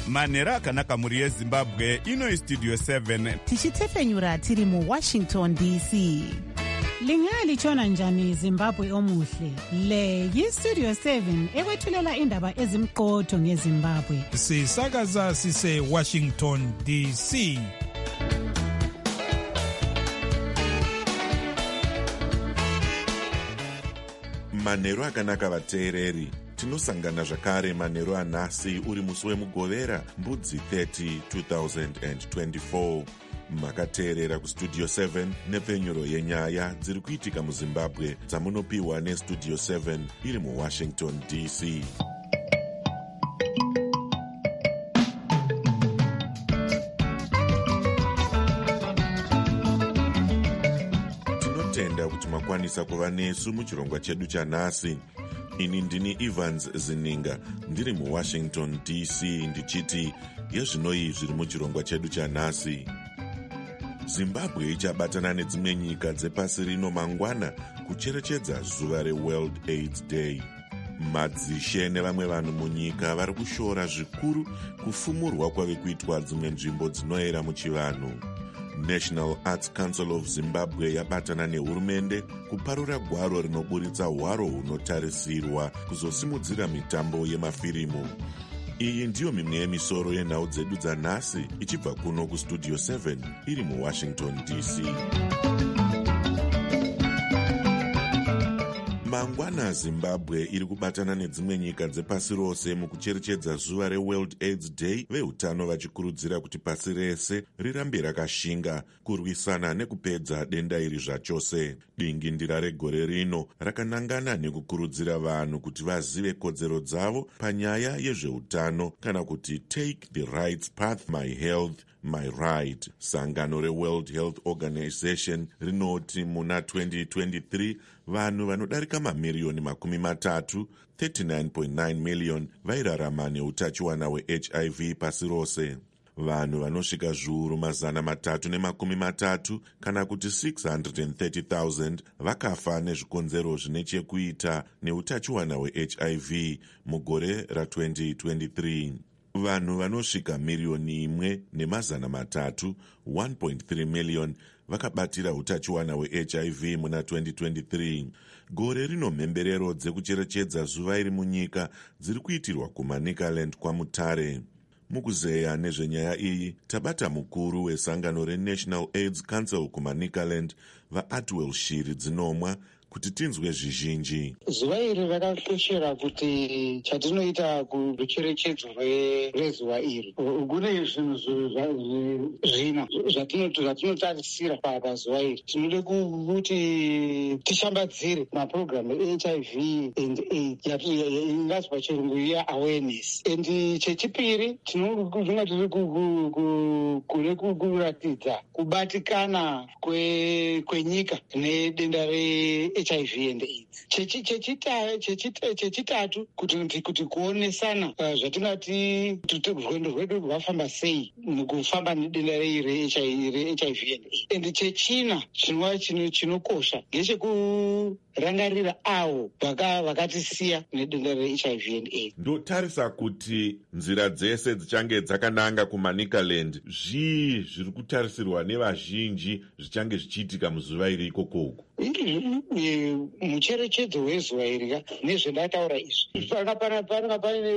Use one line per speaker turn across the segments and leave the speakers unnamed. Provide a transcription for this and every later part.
manhero akanaka mhuri yezimbabwe. Ino istudio 7
tichitefenyura tiri muWashington DC. Lingalitshona njani Zimbabwe omuhle? Le yistudio 7 ekwethulela indaba ezimqotho ngeZimbabwe.
Sisakaza sise Washington DC.
Manhero akanaka vateereri. Tinosangana zvakare manhero anhasi uri musi wemugovera mbudzi 30 2024. Makateerera kustudio 7 nepfenyuro yenyaya dziri kuitika muZimbabwe dzamunopiwa nestudio 7 iri muWashington DC. Tinotenda kuti makwanisa kuva nesu muchirongwa chedu chanhasi. Ini ndini Evans Zininga ndiri muWashington DC ndichiti yezvinoi zviri muchirongwa chedu chanhasi. Zimbabwe ichabatana nedzimwe nyika dzepasi rino mangwana kucherechedza zuva reWorld AIDS Day. Madzishe nevamwe vanhu munyika vari kushora zvikuru kufumurwa kwave kuitwa dzimwe nzvimbo dzinoera muchivanhu. National Arts Council of Zimbabwe yabatana nehurumende kuparura gwaro rinoburitsa hwaro hunotarisirwa kuzosimudzira mitambo yemafirimu. Iyi ndiyo mimwe yemisoro yenhau dzedu dzanhasi ichibva kuno kustudio 7 iri muWashington DC. Mangwana Zimbabwe iri kubatana nedzimwe nyika dzepasi rose mukucherechedza zuva reWorld AIDS Day, vehutano vachikurudzira kuti pasi rese rirambe rakashinga kurwisana nekupedza denda iri zvachose. Dingindira regore rino rakanangana nekukurudzira vanhu kuti vazive kodzero dzavo panyaya yezveutano, kana kuti Take the Right Path, My Health, My Right. Sangano reWorld Health Organization rinoti muna 2023 vanhu vanodarika mamiriyoni 30, 39.9 million, vairarama neutachiwana hweHIV pasi rose. Vanhu vanosvika zviuru 330 kana kuti 630,000 vakafa nezvikonzero zvine chekuita neutachiwana hweHIV mugore ra2023. Vanhu vanosvika miriyoni 1.3 1.3 million vakabatira utachiwana hweHIV muna 2023. Gore rino mhemberero dzekucherechedza zuva iri munyika dziri kuitirwa kuManicaland kwaMutare. Mukuzeya nezvenyaya iyi tabata mukuru wesangano reNational AIDS Council kuManicaland, vaAtwell Shiri Dzinomwa, kuti tinzwe zvizhinji.
Zuva iri rakakoshera kuti chatinoita kucherechedzo rezuva iri kune zvinhu zvina zvatinotarisira pazuva iri. Tinode kuti tishambadzire mapurogiramu eHIV and AIDS ingazi pachirungu iya awareness. And chechipiri tinonga tiri kune kuratidza kubatikana kwenyika nedenda HIV and AIDS. Chechitatu kuti kuonesana zvatingati rwendo rwedu rwafamba sei mukufamba nedenda reHIV and AIDS. And chechina chinokosha ngechekurangarira avo vakatisiya nedenda reHIV and AIDS.
Ndotarisa kuti nzira dzese dzichange dzakananga kuManicaland. Zvii zviri kutarisirwa nevazhinji zvichange zvichiitika muzuva iri ikoko? Mucherechedzo wezuva iri nezvendataura izvi panga pane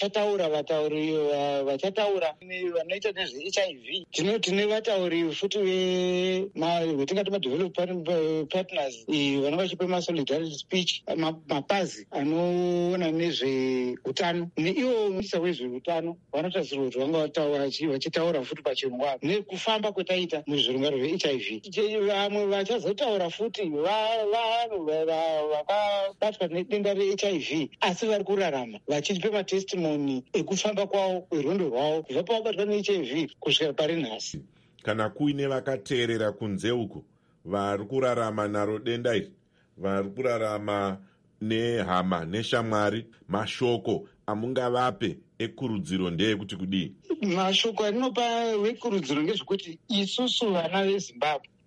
vachataura vanoita nezveHIV. Tine vatauri futi vetingati madevelopment partners vanenge vachipa masolidarity speech, mapazi anoona nezveutano neivo minista wezveutano vanotarisirwa kuti vanga vachitaura futi pachirongwa nekufamba kwetaita muzvirongwa zveHIV. Vamwe vachazotaura futi vanhu vakabatwa nedenda reHIV asi vari kurarama vachipa matestimoni ekufamba kwavo kwerwendo rwavo kubva pavabatwa neHIV kusvika pari nhasi. Kana kuine vakateerera kunze uko vari kurarama naro denda iri, vari kurarama nehama neshamwari, mashoko amungavape ekurudziro ndeyekuti kudii?
Mashoko andinopa vekurudziro ngezvekuti isusu vana veZimbabwe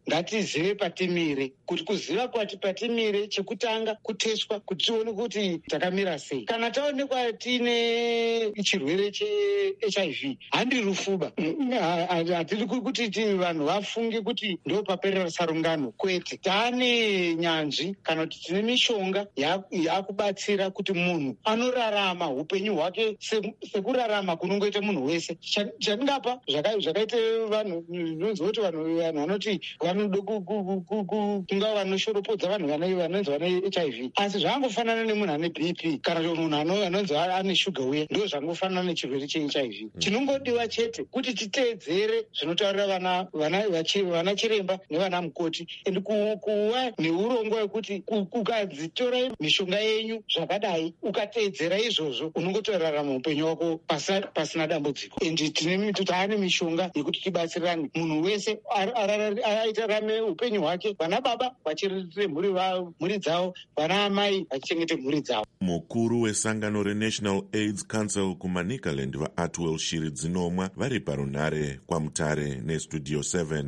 ngatizive patimire, kuti kuziva kwati patimire chekutanga kuteswa kuti tione kuti takamira sei. Kana taonekwa tine chirwere cheHIV handi rufuba, hatiri kuti vanhu vafunge kuti ndo paperera sarungano, kwete. Taane nyanzvi kana kuti tine mishonga yakubatsira kuti munhu anorarama upenyu hwake sekurarama kunongoita munhu wese. Chatingapa zvakaite vanhu zvinonzi kuti vanhu vanoti vanoda kunga vanoshoropodza vanhu vanonzi vane HIV, asi zvangofanana nemunhu ane BP kana munhu anonzi ane shuga uye, ndo zvangofanana nechirwere cheHIV. Chinongodiwa chete kuti titeedzere zvinotaurira vana chiremba nevana mukoti, ende kuva neurongwa hwekuti ukadzitora mishonga yenyu zvakadai ukateedzera izvozvo unongotorarama upenyu hwako pasina dambudziko. Ende taane mishonga yekuti tibatsirirane, munhu wese aitarame upenyu hwake, vana baba vachiriritire mhuri dzavo, vana amai vachichengete mhuri dzavo.
Mukuru wesangano reNational AIDS Council kuManicaland vaAtwell Shiri Dzinomwa vari parunhare kwaMutare neStudio 7.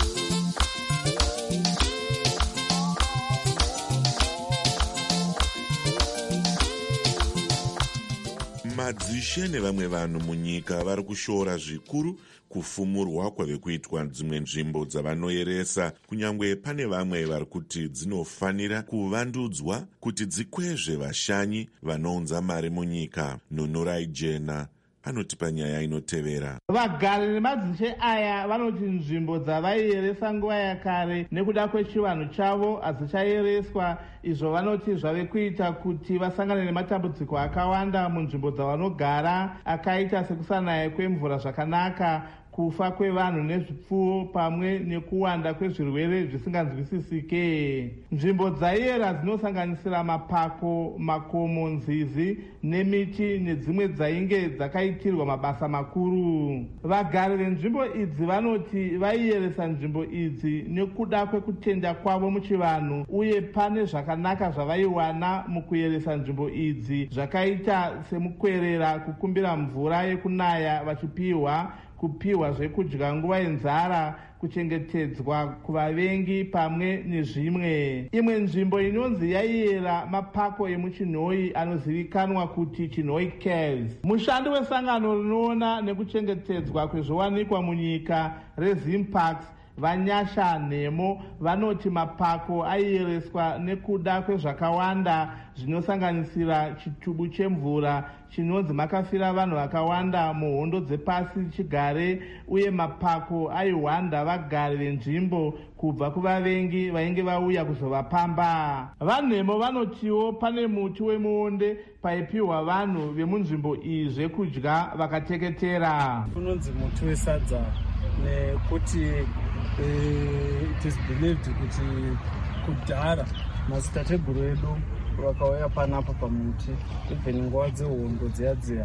Madzishe nevamwe vanhu munyika vari kushora zvikuru kufumurwa kwave kuitwa dzimwe nzvimbo dzavanoyeresa, kunyangwe pane vamwe vari kuti dzinofanira kuvandudzwa kuti dzikwezve vashanyi vanounza mari munyika. Nunurai Jena anotipa nyaya inotevera.
Vagari nemadzishe aya vanoti nzvimbo dzavaiyeresa nguva yakare nekuda kwechivanhu chavo hadzichayereswa. Izvo vanoti zvave kuita kuti vasangane nematambudziko akawanda munzvimbo dzavanogara, akaita sekusanaya kwemvura zvakanaka, kufa kwevanhu nezvipfuwo pamwe nekuwanda kwezvirwere zvisinganzwisisike. Nzvimbo dzaiyera dzinosanganisira mapako, makomo, nzizi nemiti nedzimwe dzainge dzakaitirwa mabasa makuru. Vagari venzvimbo idzi vanoti vaiyeresa nzvimbo idzi nekuda kwekutenda kwavo muchivanhu, uye pane zvakanaka zvavaiwana mukuyeresa nzvimbo idzi, zvakaita semukwerera, kukumbira mvura yekunaya vachipiwa, kupiwa zvekudya nguva yenzara, kuchengetedzwa kuvavengi pamwe nezvimwe. Imwe nzvimbo inonzi yaiyera mapako emuchinhoi anozivikanwa kuti Chinhoi Caves. Mushandi wesangano rinoona nekuchengetedzwa kwezviwanikwa munyika reZimparks Vanyasha Nhemo vanoti mapako aiyereswa nekuda kwezvakawanda zvinosanganisira chitubu chemvura chinonzi makafira vanhu vakawanda muhondo dzepasi chigare, uye mapako aihwanda vagari venzvimbo kubva kuvavengi vainge vauya kuzovapamba. Vanhemo vanotiwo pane muti wemuonde paipiwa vanhu vemunzvimbo iyi zvekudya vakateketera.
Unonzi muti wesadza nekuti it is believed kuti kudhara madzitateguru edu vakauya panapa pamuti even nguva dzehondo dziya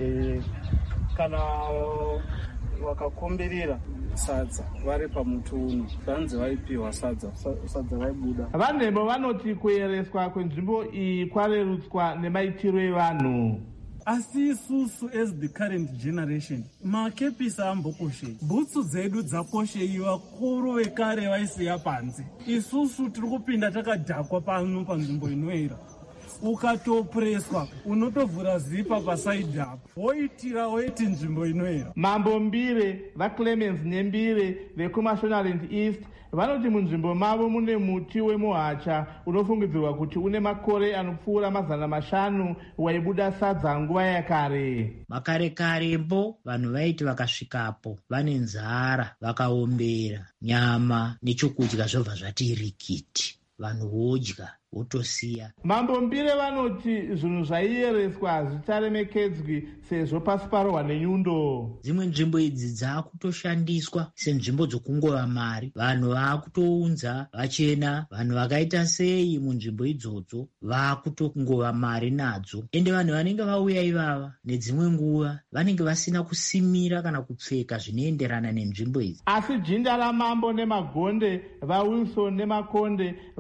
kana vakakumbirira sadza vari pamuti uno vanzi vaipiwa sadza vaibuda.
Vanhemo vanoti kuyereswa kwenzvimbo iyi kwarerutswa nemaitiro evanhu.
Asi isusu as the current generation makepisi ambokoshei, bhutsu dzedu dzakoshei, vakuru vekare vaisiya panze. Isusu tiri kupinda takadhakwa pano panzvimbo inoera, ukatopreswa unotovhura zipa pasaidhi apo woiti nzvimbo inoera.
Mambo Mbire vaClemens Nyembire vekuMashonaland East vanoti munzvimbo mavo mune muti wemuhacha unofungidzirwa kuti une makore anopfuura 500 waibuda sadza nguva yakare.
Makare-karembo vanhu vaiti vakasvikapo vane nzara, vakaombera nyama nechokudya zvobva zvati rikiti, vanhu vodya wotosiya.
Mambo Mbire vanoti zvinhu zvaiyereswa hazvicharemekedzwi sezvo pasi parohwa nenyundo.
Dzimwe nzvimbo idzi dzakutoshandiswa senzvimbo dzokungova mari. Vanhu vakutounza vachena, vanhu vakaita sei munzvimbo idzodzo vakutongova mari nadzo. Ende vanhu vanenge vauya ivava nedzimwe nguva vanenge vasina kusimira kana kupfeka zvinoenderana nenzvimbo idzi.
Asi jinda ramambo nemagonde, vaWilson nemakonde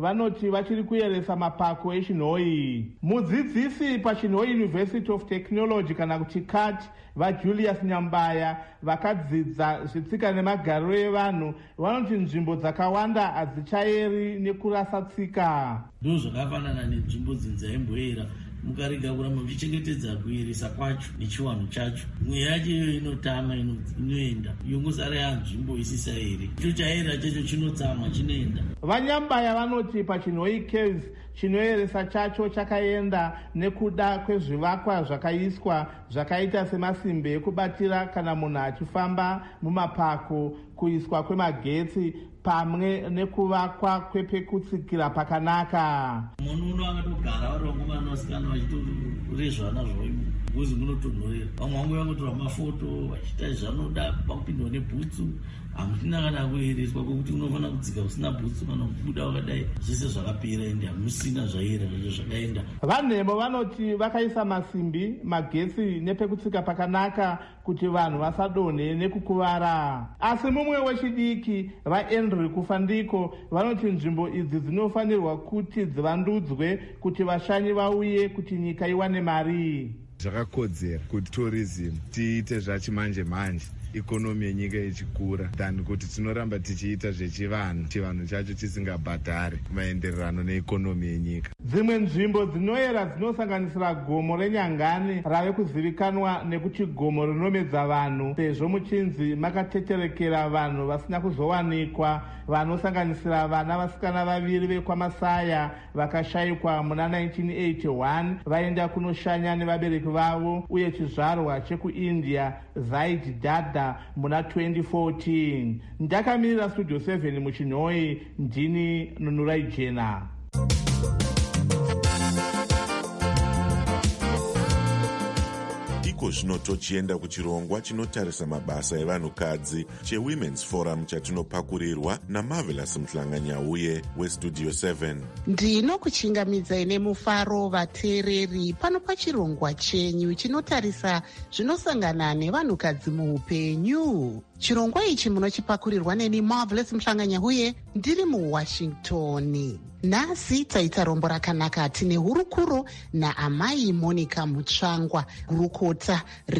vanoti vachiri kuyeresa mapako echinhoi. Mudzidzisi pachinhoi University of Technology kana kuti CAT vaJulius Nyambaya vakadzidza zvetsika nemagariro evanhu vanoti nzvimbo dzakawanda hadzichayeri nekurasa tsika.
Ndozvakafanana nenzvimbo dzinzaimboyera mukarega kuramba muchichengetedza kuyeresa kwacho nechiwanhu chacho, mweya yacho iyoyo inotama, inoenda yongosara yanzvimbo isisaeri, icho chayera chacho chinotsamwa chinoenda. Vanyambaya vanoti pachinhoi Caves chinoyeresa chacho chakaenda nekuda kwezvivakwa zvakaiswa zvakaita semasimbi ekubatira kana munhu achifamba mumapako, kuiswa kwemagetsi pamwe nekuvakwa kwepekutsikira pakanaka. Munhu uno akatogara vari vangomana vasikana vachitorezva nazvo kuzi munotonhorera, vamwe vangu vangotora mafoto vachiita zvanoda pakupindwa nebhutsu. Hamutina kana kuyereswa kwekuti unofanira kudzika usina bhutsu kana kubuda wakadai, zvese zvakapera ende hamusina zvayera zvakaenda. Vanhemo vanoti vakaisa masimbi, magetsi nepekutsika pakanaka kuti vanhu vasadonhe nekukuvara. Asi mumwe wechidiki vaEndri Kufandiko vanoti nzvimbo idzi dzinofanirwa kuti dzivandudzwe kuti vashanyi vauye kuti nyika iwane mari.
Zvakakodzera kuti tourism tiite zvachimanje manje, ikonomi yenyika ichikura, than kuti tinoramba tichiita zvechivanhu, chivanhu chacho chisingabhadhari maendererano neikonomi yenyika. Dzimwe nzvimbo dzinoyera dzinosanganisira gomo reNyangani rave kuzivikanwa nekuti gomo rinomedza vanhu sezvo muchinzi makateterekera vanhu vasina kuzowanikwa, vanosanganisira vana vasikana vaviri vekwaMasaya vakashayikwa muna 1981 vaenda kunoshanya nevabereki vavo, uye chizvarwa chekuIndia Zaid Dada muna 2014. Ndakamirira Studio 7 muchinhoi, ndini Nunurai Jena.
Iko zvino tochienda kuchirongwa chinotarisa mabasa evanhukadzi cheWomen's Forum chatinopakurirwa naMarvelous Mhlanganyauye weStudio 7.
Ndinokuchingamidzai nemufaro vateereri pano pachirongwa chenyu chinotarisa zvinosangana nevanhukadzi muupenyu. Chirongwa ichi munochipakurirwa neni Marvelous Mhlanganyauye ndiri muWashington. Nhasi taita rombo rakanaka, tine hurukuro naamai Monica Mutsvangwa, gurukota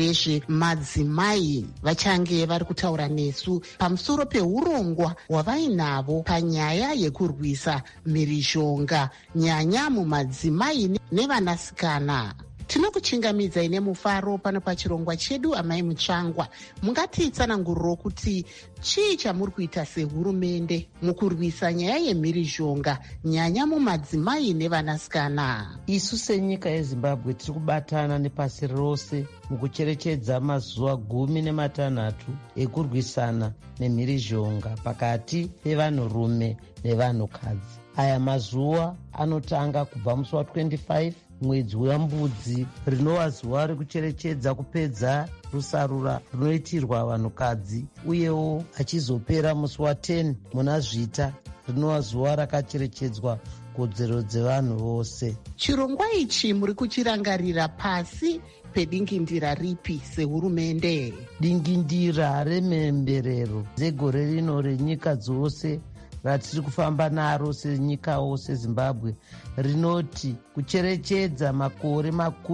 rezvemadzimai. Vachange vari kutaura nesu pamusoro peurongwa hwavainavo panyaya yekurwisa mhirizhonga, nyanya mumadzimai nevanasikana. Tinokuchingamidzai nemufaro pano pachirongwa chedu. Amai Mutsvangwa, mungatitsananguriro kuti chii chamuri kuita sehurumende mukurwisa nyaya yemhirizhonga, nyanya mumadzimai nevanasikana?
Isu senyika yeZimbabwe tiri kubatana nepasi rose mukucherechedza mazuva 16 ekurwisana nemhirizhonga pakati pevanhurume nevanhukadzi. Aya mazuva anotanga kubva musi wa25 mwedzi wembudzi, rinova zuva rekucherechedza kupedza rusarura runoitirwa vanhukadzi, uyewo achizopera musi wa10 muna Zvita, rinova zuva rakacherechedzwa kodzero dzevanhu vose.
Chirongwa ichi muri kuchirangarira pasi pedingindira ripi sehurumende?
Dingindira remhemberero dzegore rino renyika dzose ratiri kufamba naro senyikawo seZimbabwe rinoti kucherechedza makore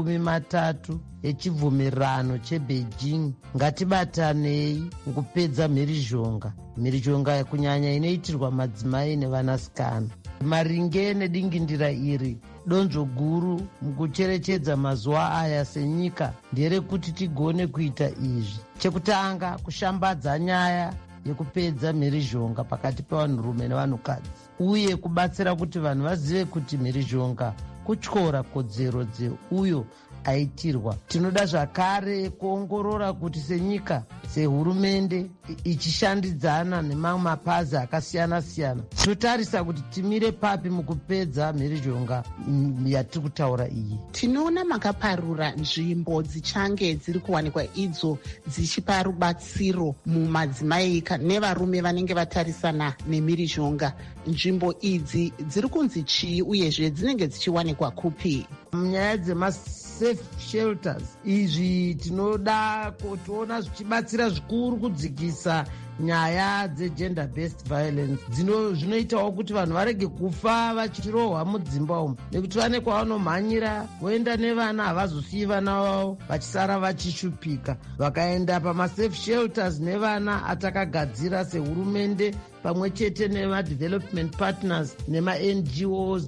30 echibvumirano cheBeijing. Ngatibatanei mukupedza mhirizhonga, mhirizhonga kunyanya inoitirwa madzimai nevanasikana. Maringe nedingindira iri, donzvo guru mukucherechedza mazuva aya senyika nderekuti tigone kuita izvi. Chekutanga, kushambadza nyaya yekupedza mhirizhonga pakati pevanhurume nevanhukadzi, uye kubatsira kuti vanhu vazive kuti mhirizhonga kutyora kodzero dzeuyo aitirwa. Tinoda zvakare kuongorora kuti senyika, sehurumende ichishandidzana nemamwe mapazi akasiyana-siyana, totarisa kuti timire papi mukupedza mhirizhonga yatiri kutaura iyi.
Tinoona makaparura nzvimbo dzichange dziri kuwanikwa idzo dzichipa rubatsiro mumadzimai nevarume vanenge vatarisana nemhirizhonga. Nzvimbo idzi dziri kunzi chii, uyezve dzinenge dzichiwanikwa kupi?
Munyaya dzemasafe shelters, izvi tinoda kutoona zvichibatsira zvikuru kudzikisa nyaya dzegender based violence zvinoitawo kuti vanhu varege kufa vachirohwa mudzimba umu, nekuti vane kwavanomhanyira voenda nevana, havazosiyi vana vavo vachisara vachishupika. Vakaenda pamasafe shelters nevana atakagadzira sehurumende pamwe chete nema-development partners nema-NGOs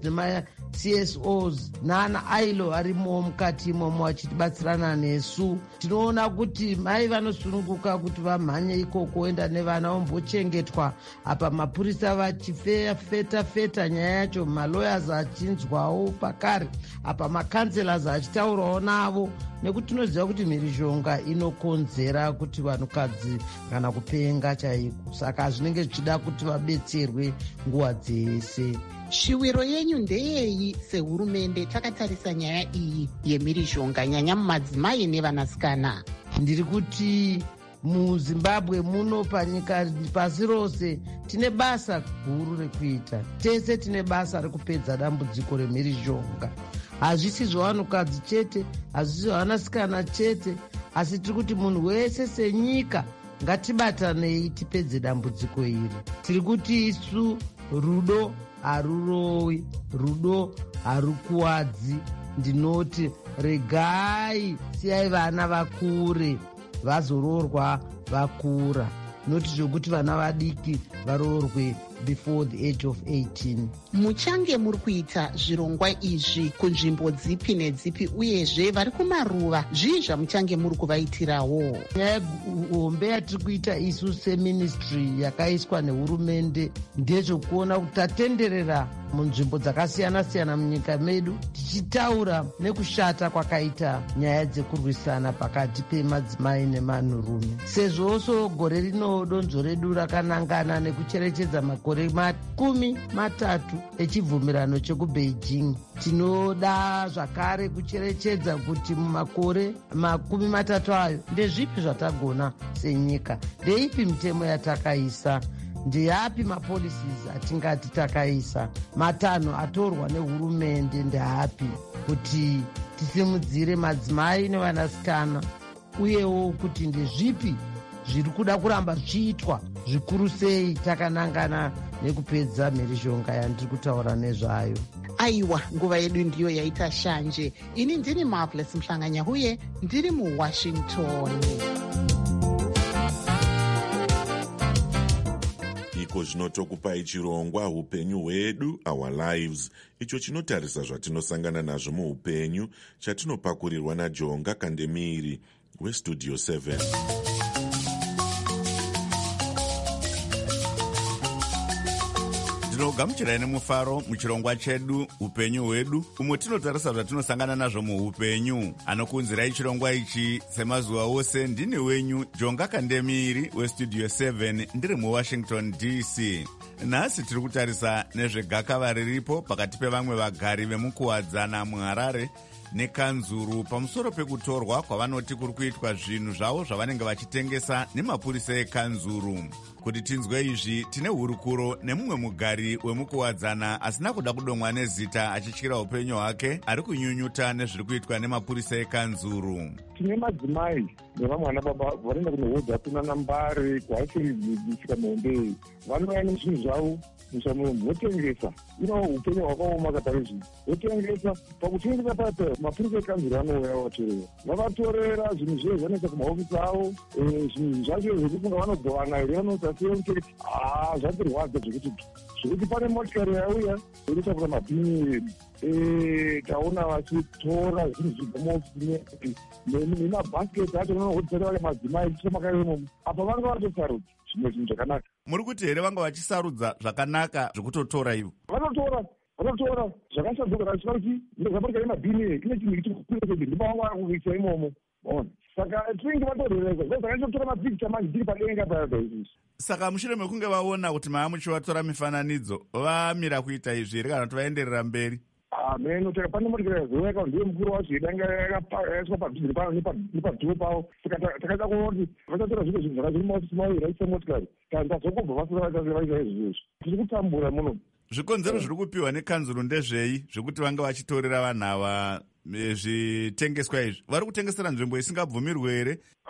nema-CSOs nana ILO arimo mukati imomo vachitibatsirana nesu. Tinoona kuti mai vanosununguka kuti vamhanye ikoko oenda nevana vombochengetwa, apa mapurisa vachifeta nyaya yacho, malawyers achinzwawo pakare, apa makanselas achitaurawo navo, nekuti tinoziva kuti mhirizhonga inokonzera kuti vanhukadzi kana kupenga chaiko, saka zvinenge zvichida kuti vabetserwe nguva dzese.
Shiwiro yenyu ndeyeyi sehurumende takatarisa nyaya iyi yemhirizhonga, nyanya mumadzimai nevanasikana?
Ndiri kuti muZimbabwe muno, panyika pasi rose, tine basa guru rekuita. Tese tine basa rekupedza dambudziko remhirizhonga. Hazvisi zvavanhukadzi chete, hazvisi zvavanasikana chete, asi tiri kuti munhu wese senyika ngatibatanei tipedze dambudziko iri. Tiri kuti isu rudo harurowi, rudo harukuwadzi. Ndinoti regai siyai vana vakure, vazororwa vakura, noti zvokuti vana vadiki varoorwe before the age of 18.
Muchange muri kuita zvirongwa izvi kunzvimbo dzipi nedzipi, uyezve vari kumaruva zvii zvamuchange muri kuvaitirawo?
Nyaya hombe yatiri kuita isu seministry yakaiswa nehurumende ndezvokuona kuti tatenderera munzvimbo dzakasiyana-siyana munyika medu, tichitaura nekushata kwakaita nyaya dzekurwisana pakati pemadzimai nemanhurume. Sezvoso gore rino donzvo redu rakanangana nekucherechedza makore 30 echibvumirano chekuBeijing, tinoda zvakare kucherechedza kuti mumakore 30 ayo ndezvipi zvatagona senyika, ndeipi mitemo yatakaisa, ndeyapi mapolicies atingati takaisa, matanho atorwa nehurumende ndeapi kuti tisimudzire madzimai nevanasikana, uyewo kuti ndezvipi zviri kuda kuramba zviitwa zvikuru sei takanangana nekupedza mhirizhonga yandiri kutaura nezvayo.
Aiwa, nguva yedu ndiyo yaita shanje. Ini ndiri Marvelous Mhlanganya, uye ndiri muWashington.
Iko zvinotokupai chirongwa upenyu hwedu, our lives, icho chinotarisa zvatinosangana nazvo muupenyu, chatinopakurirwa naJonga Kandemiri weStudio 7.
Ndinogamuchirai nemufaro muchirongwa chedu upenyu hwedu, umwe tinotarisa zvatinosangana nazvo muupenyu. Anokunzirai chirongwa ichi semazuva ose ndini wenyu Jonga Kandemiri weStudio 7, ndiri muWashington DC. Nhasi tiri kutarisa nezvegakava riripo pakati pevamwe vagari vemukuwadzana muHarare nekanzuru pamusoro pekutorwa kwavanoti kuri kuitwa zvinhu zvavo zvavanenge vachitengesa nemapurisa ekanzuru. Kuti tinzwe izvi, tine hurukuro nemumwe mugari wemukuwadzana asina kuda kudomwa nezita achityira upenyu hwake, ari kunyunyuta nezviri kuitwa nemapurisa ekanzuru.
Tine madzimai nevamwe vana baba vanoenda kunohodha kunana mbare kuhaiseisika mhombe, vanouya nezvinhu zvavo mushamuromo votengesa. Upenyu hwakaoma katarizvi votengesa. Pakutengesa pata mapurisa ekanzuru anouya vatorera, vavatorera zvinhu zviye zvanoisa kumahofisi avo, zvinhu zvacho zvekufunga vanogovana here vanosaseoneketi. Zvatirwadza zvekuti pane motikari yauya inotakura mabhini edu, taona vachitora zvinhu zvibva maofisi nemabhasiketi acho vanohodhisana vale madzimai chitomakaimomo, apa vanga vatosarudza zvimwe zvinhu zvakanaka.
Muri kuti here vanga vachisarudza zvakanaka zvekutotora ivo?
Vanotora zvakasadzoka vachida kuti zvamotikari yemabhini ine chinhu chikukurekezi ndipo vanga vakuisa imomo. Saka tinenge vatorereza zvakaitotora mapikicha manje ndiri padenga paizvizvi.
Saka mushure mekunge vaona kuti maa muchivatora mifananidzo, vamira kuita izvi here kana kuti vaenderera mberi?
Meno pane motikari yazoeka ndiye mukuru wacho idanga yakaiswa padhuze pano nepadhuo pavo. Saka takaita kuona kuti vachatora zvimwe zvinhu zvakazviri maofisi mavo vaisa motikari kana tazokobva vasora vaisa izvozvo. Tiri kutambura muno.
Zvikonzero zviri kupiwa nekanzuru ndezvei zvekuti vanga vachitorera vanhu ava zvitengeswa izvi? Vari kutengesera nzvimbo isingabvumirwe here?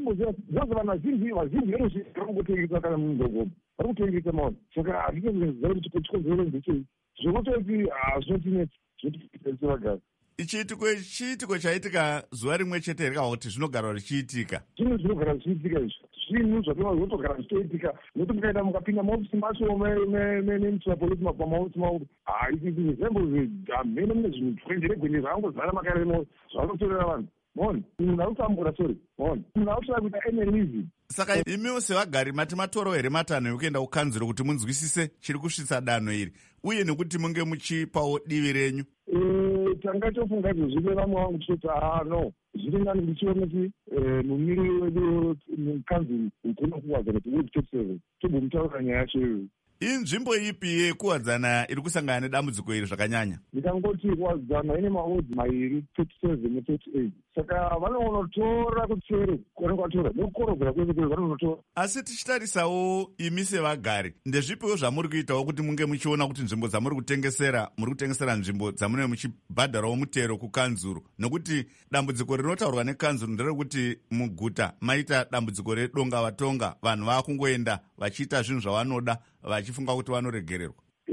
kuziva zvozi vanhu vazhinji veruzhinji vari kungotengesa kana mudhogoma vari kutengesa maona saka hatinoziva kuti chikonzero ndechei zvokutoti zvinotinetsa zvotiese vagari.
Chiitiko chaitika zuva rimwe chete here kana kuti zvinogara zvichiitika?
Zvinhu zvinogara zvichiitika izvo, zvinhu zvotogara zvichiitika nokuti mukaenda mukapinda maofisi macho nemuchimapolisi pamaofisi mauko izvizvembo hamene mune zvinhu gwenje zvangozara makareno zvanotorera vanhu maona munhu arikutambura sori maona munhu arikutoda kuita enemism.
Saka imiwo sevagari mati matoro here matanho ekuenda kukanzuro kuti munzwisise chiri kusvitsa danho iri uye nekuti munge muchipawo divi renyu?
Tanga tofunga zvine vamwe vangu toti no zviri nani ndichioneti mumiriri wedu mukanzuro ukuna kuwadzana kuti Ward 37 tobomutaura nyaya yacho iyoyo.
Inzvimbo ipi yekuwadzana iri kusangana nedambudziko iri zvakanyanya?
Ndikangoti kuwadzana ine maodzi mairi 37 ne38 saka vanonotora kutsere kwaringatora nekukorogera kwese kwese vanonotora.
Asi tichitarisawo imi sevagari ndezvipiwo zvamuri kuitawo kuti munge muchiona kuti nzvimbo dzamuri kutengesera nzvimbo dzamune muchibhadharawo mutero kukanzuro, nokuti dambudziko rinotaurwa nekanzuro nderekuti muguta maita dambudziko redonga vatonga, vanhu vakungoenda vachiita zvinhu zvavanoda vachifunga kuti vanoregererwa.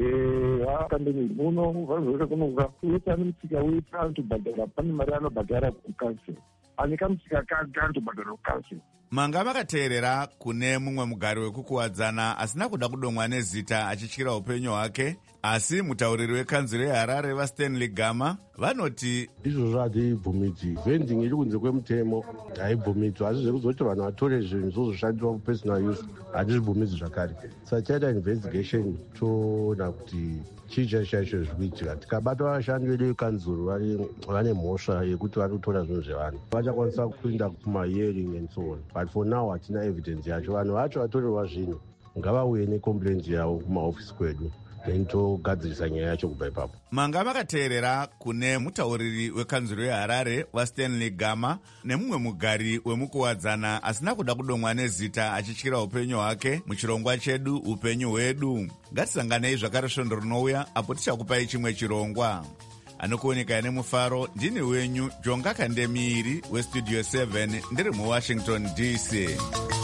Kandeni muno vanozoreka kunoga uita ane mutsika uita anotobhadhara pane mari anobhadhara kukansero ane kamutsika kake anotobhadhara kukansero.
Manga makateerera kune mumwe mugari wekukuwadzana asina kuda kudomwa nezita achityira upenyu hwake, asi mutauriri wekanzuro yeHarare vaStanley Gama vanoti
izvozvo hatiibvumidzwi. Vending iri kunze kwemutemo haibvumidzwi, asi zvekuzoti vanhu vatore zvinhu zvozoshandiswa kupersonal use hatizvibvumidzwi zvakare. Saka chaita investigation toona kuti chii chaizvo zviri kuitika. Tikabata vashandi vedu vekanzuro vane mhosva yekuti vari kutora zvinhu zvevanhu vachakwanisa kuinda kumahearing and so on, but for now hatina evidence yacho. Vanhu vacho vatorerwa zvinhu ngavauye necomplaint yavo kumaofisi kwedu togadzirisa nyaya yacho kubva ipapo.
Manga makateerera kune mutauriri wekanzuro yeHarare vaStanley Gama nemumwe mugari wemukuwadzana asina kuda kudomwa nezita achityira upenyu hwake muchirongwa chedu upenyu hwedu. Ngatisanganei zvakare svondo rinouya apo tichakupai chimwe chirongwa. Anokuoneka nemufaro ndini wenyu Jonga Kandemiri westudio 7 ndiri muWashington DC.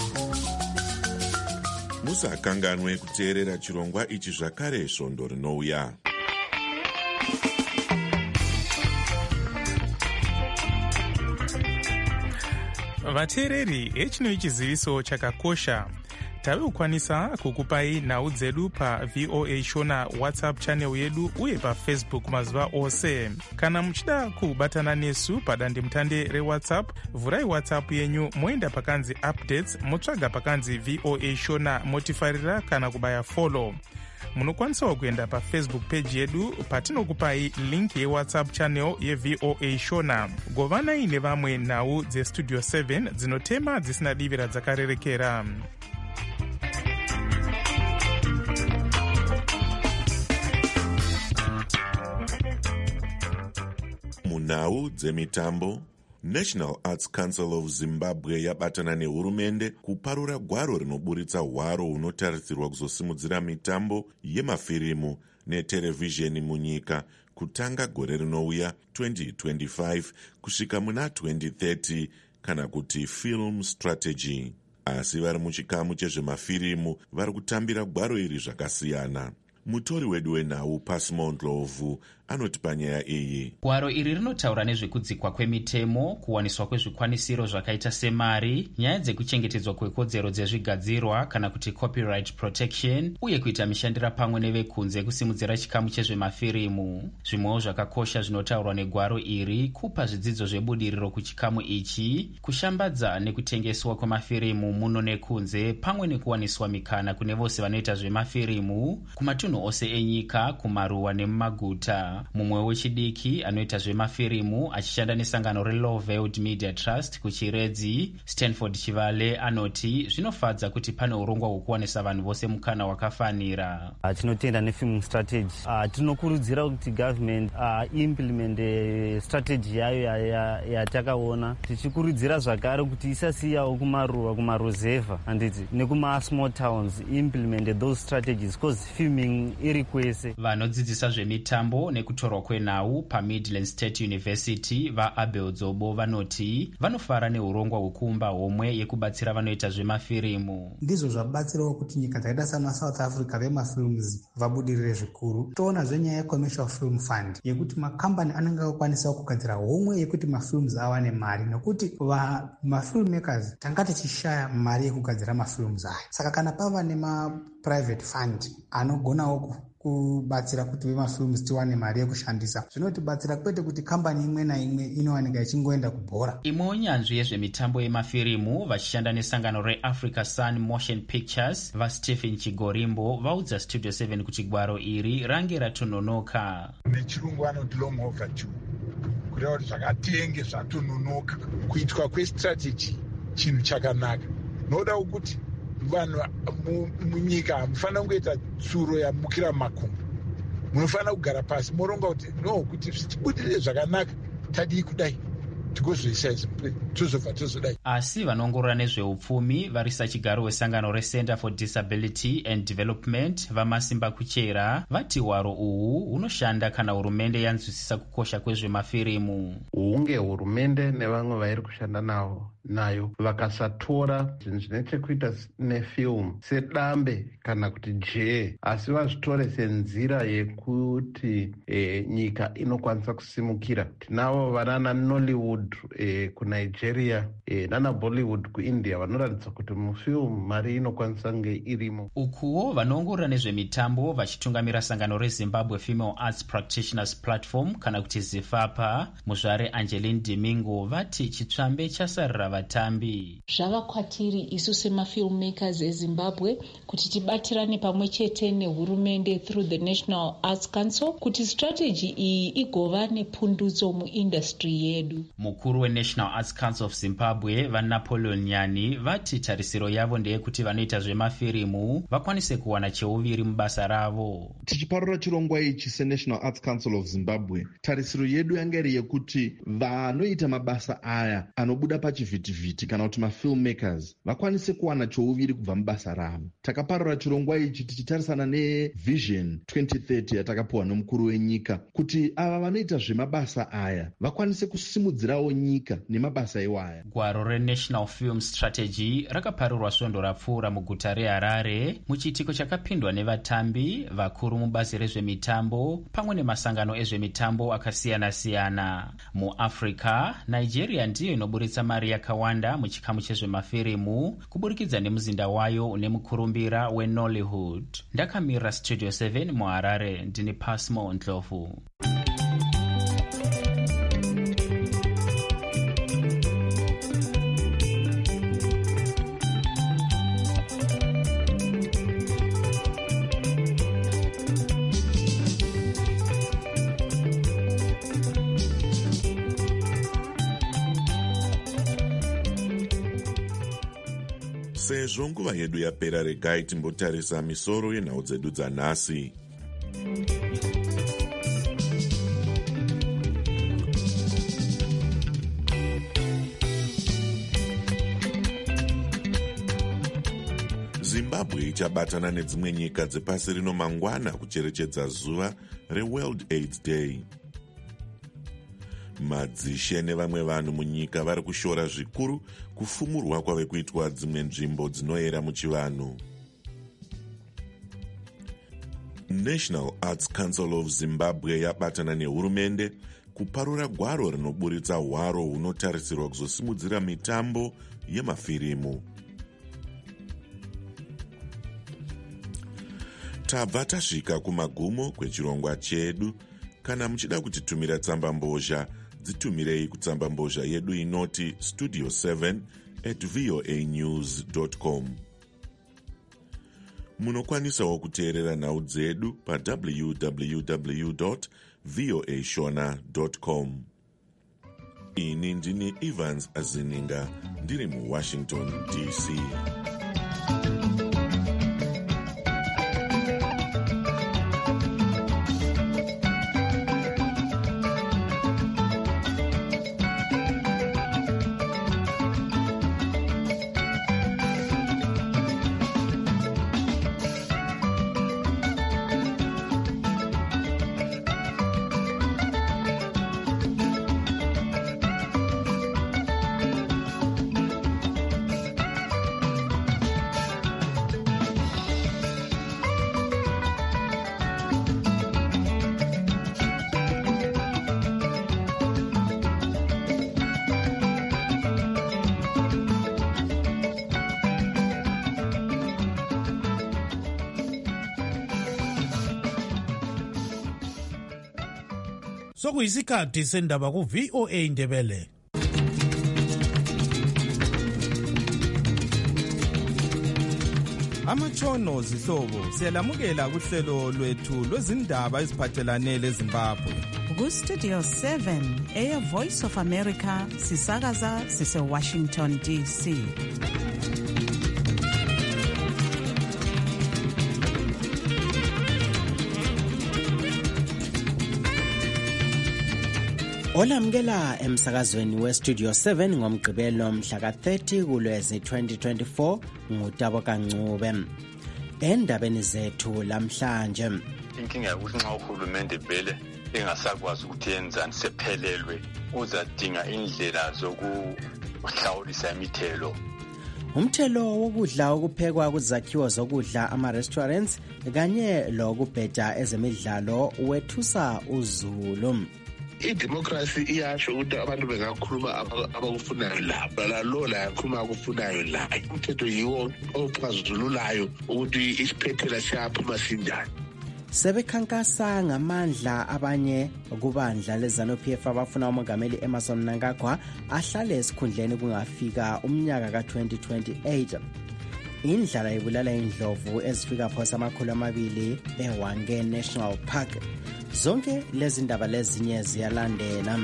Musakanganwe kuteerera chirongwa ichi zvakare svondo rinouya.
Vateereri, echino chiziviso chakakosha. Tave kukwanisa kukupai nhau dzedu pa VOA Shona WhatsApp channel yedu uye pa Facebook mazuva ose. Kana muchida kubatana nesu padandemutande reWhatsApp, vurai WhatsApp yenyu moenda pakanzi updates, motsvaga pakanzi VOA Shona motifarira kana kubaya follow. Munokwanisawo kuenda paFacebook page yedu patinokupai link yeWhatsApp channel yeVOA Shona. Govanai nevamwe nhau dzestudio 7 dzinotema dzisina divi radzakarerekera.
Munhau dzemitambo, National Arts Council of Zimbabwe yabatana nehurumende kuparura gwaro rinoburitsa hwaro hunotarisirwa kuzosimudzira mitambo yemafirimu neterevhizheni munyika kutanga gore rinouya 2025 kusvika muna 2030 kana kuti film strategy. Asi vari muchikamu chezvemafirimu vari kutambira gwaro iri zvakasiyana. Mutori wedu wenhau Pasimon Ndlovu anoti panyaya iyi.
Gwaro iri rinotaura nezvekudzikwa kwemitemo, kuwaniswa kwezvikwanisiro zvakaita semari, nyaya dzekuchengetedzwa kwekodzero dzezvigadzirwa kana kuti copyright protection, uye kuita mishandira pamwe nevekunze kusimudzira chikamu chezvemafirimu. Zvimwewo zvakakosha zvinotaurwa negwaro iri kupa zvidzidzo zvebudiriro kuchikamu ichi, kushambadza nekutengeswa kwemafirimu muno nekunze, pamwe nekuwaniswa mikana kune vose vanoita zvemafirimu kumatunhu ose enyika, kumaruwa nemumaguta. Mumwe wechidiki anoita zvemafirimu achishanda nesangano reLovewood Media Trust kuchiredzi, Stanford Chivale, anoti zvinofadza kuti pane urongwa hwekuwanisa vanhu vose mukana wakafanira.
Tinotenda nefilm strategy. Tinokurudzira kuti government implement strategy yayo yatakaona, tichikurudzira zvakare kuti isasiyawo kumaruwa, kumaruzeva handiti nekuma small towns implement those strategies, because filming iri kwese.
Vanodzidzisa zvemitambo nekutorwa kwenhau paMidland State University vaAbel Dzobo vanoti vanofara neurongwa hwekuumba homwe yekubatsira vanoita zvemafirimu.
Ndizvo zvabatsirawo kuti nyika dzakaita sanaSouth Africa vemafilms vabudirire zvikuru. Toonazve nyaya yeCommercial Film Fund yekuti makambani anenge akukwanisa kugadzira homwe yekuti mafilms awane mari, nekuti mafilmmakers tanga tichishaya mari yekugadzira mafilms aya. Saka kana pava nemaprivate fund anogonawo kubatsira kuti vemafilms tiwane mari yekushandisa, zvinotibatsira kwete kuti kambani imwe naimwe inowanika ichingoenda kubhora.
Imwe nyanzvi yezvemitambo yemafirimu vachishanda nesangano reAfrica Sun Motion Pictures vaStephen Chigorimbo vaudza Studio 7 kuti gwaro iri range ratononoka.
Nechirungu vanoti long overdue, kureva kuti zvakatenge zvatononoka. Kuitwa kwestrategy chinhu chakanaka, noda kuti vanhu munyika hamufanira kungoita tsuro yamukira makumbo. Munofanira kugara pasi moronga kuti no, kuti zvichibudirire zvakanaka tadii kudai tigozoisa tozobva tozodai.
Asi vanoongorora nezveupfumi varisa chigaro wesangano reCenter for Disability and Development vamasimba kuchera vati hwaro uhu hunoshanda kana hurumende yanzwisisa kukosha kwezvemafirimu.
Hunge hurumende nevamwe vairi kushanda nayo vakasatora zvinhu zvine chekuita nefilm sedambe kana kuti jee, asi vazvitore senzira yekuti nyika inokwanisa kusimukira. Tinavo vanana Nollywood kuNigeria nana Bollywood kuIndia vanoratidza kuti mufilm mari inokwanisa nge irimo.
Ukuwo vanoongorora nezvemitambo vachitungamira sangano reZimbabwe Female Arts Practitioners Platform kana kuti ZIFAPA muzvare Angeline Domingo vati chitsvambe chasarira vatambi.
Zvava kwatiri isu semafilmmakers eZimbabwe kuti tibatirane pamwe chete nehurumende through the National Arts Council kuti strategy iyi igova nepundudzo muindustry yedu.
Mukuru weNational Arts Council of Zimbabwe vaNapoleon Nyani vati tarisiro yavo ndeyekuti vanoita zvemafirimu vakwanise kuwana cheuviri mubasa ravo.
Tichiparura chirongwa ichi seNational Arts Council of Zimbabwe, tarisiro yedu yanga iri yekuti vanoita mabasa aya anobuda pachivhitivhiti kana kuti mafilmmakers vakwanise kuwana cheuviri kubva mubasa ravo. Takaparura chirongwa ichi tichitarisana neVision 2030 yatakapuwa nomukuru wenyika kuti ava vanoita zvemabasa aya vakwanise kusimudzirawo nyika nemabasa iwaya.
Gwaro reNational Film Strategy rakaparirwa svondo rapfuura muguta reHarare muchiitiko chakapindwa nevatambi vakuru mubazi rezvemitambo pamwe nemasangano ezvemitambo akasiyana-siyana. MuAfrica, Nigeria ndiyo inoburitsa mari yakawanda muchikamu chezvemafirimu kuburikidza nemuzinda wayo une mukurumbira weNollywood. Ndakamira Studio 7 muHarare, ndini Pasmo Ndlovu.
Sezvo nguva yedu yapera, regai timbotarisa misoro yenhau dzedu dzanhasi. Zimbabwe ichabatana nedzimwe nyika dzepasi rino mangwana kucherechedza zuva reWorld AIDS Day. Madzishe nevamwe vanhu munyika vari kushora zvikuru kufumurwa kwave kuitwa dzimwe nzvimbo dzinoyera muchivanhu. National Arts Council of Zimbabwe yabatana nehurumende kuparura gwaro rinoburitsa hwaro hunotarisirwa kuzosimudzira mitambo yemafirimu. Tabva tasvika kumagumo kwechirongwa chedu. Kana muchida kutitumira tsamba mbozha, dzitumirei kutsamba mbozha yedu inoti studio7@voanews.com. Munokwanisawo kuteerera nhau dzedu www.voashona.com. Ini ndini Evans Azininga, ndiri muWashington DC.
sokuyisikhathi sendaba ku-VOA Indebele.
Amatshono zihlobo siyalamukela kuhlelo lwethu lwezindaba eziphathelane leZimbabwe.
Ku-Studio 7 Air Voice of America sisakaza sise-Washington DC.
Olamukela emsakazweni we-Studio 7 ngomgqibelo mhla ka-30 kuLwezi 2024 nguTabo Kancube. Endabeni zethu lamhlanje,
inkinga ukuthi nxa uhulumende vele engasakwazi ukuthi yenzani sephelelwe uzadinga indlela zokuhlawulisa imithelo.
Umthelo wokudla okuphekwa kuzakhiwo zokudla ama-restaurants kanye lokubheja ezemidlalo wethusa uzulu.
Idemocracy iyasho ukuthi abantu bengakhuluma abakufunayo lapha lalo la yakhuluma akufunayo la. Umthetho yiwo oxazululayo ukuthi isiphethela siyaphuma sinjani.
Sebekhankasa ngamandla abanye kubandla leZANU-PF abafuna umongameli Emmerson Mnangagwa ahlale esikhundleni kungafika umnyaka ka-2028. Indlala ibulala indlovu ezifika phosa 200 eHwange National Park. Zonke lezi ndaba lezinye ziyalandela.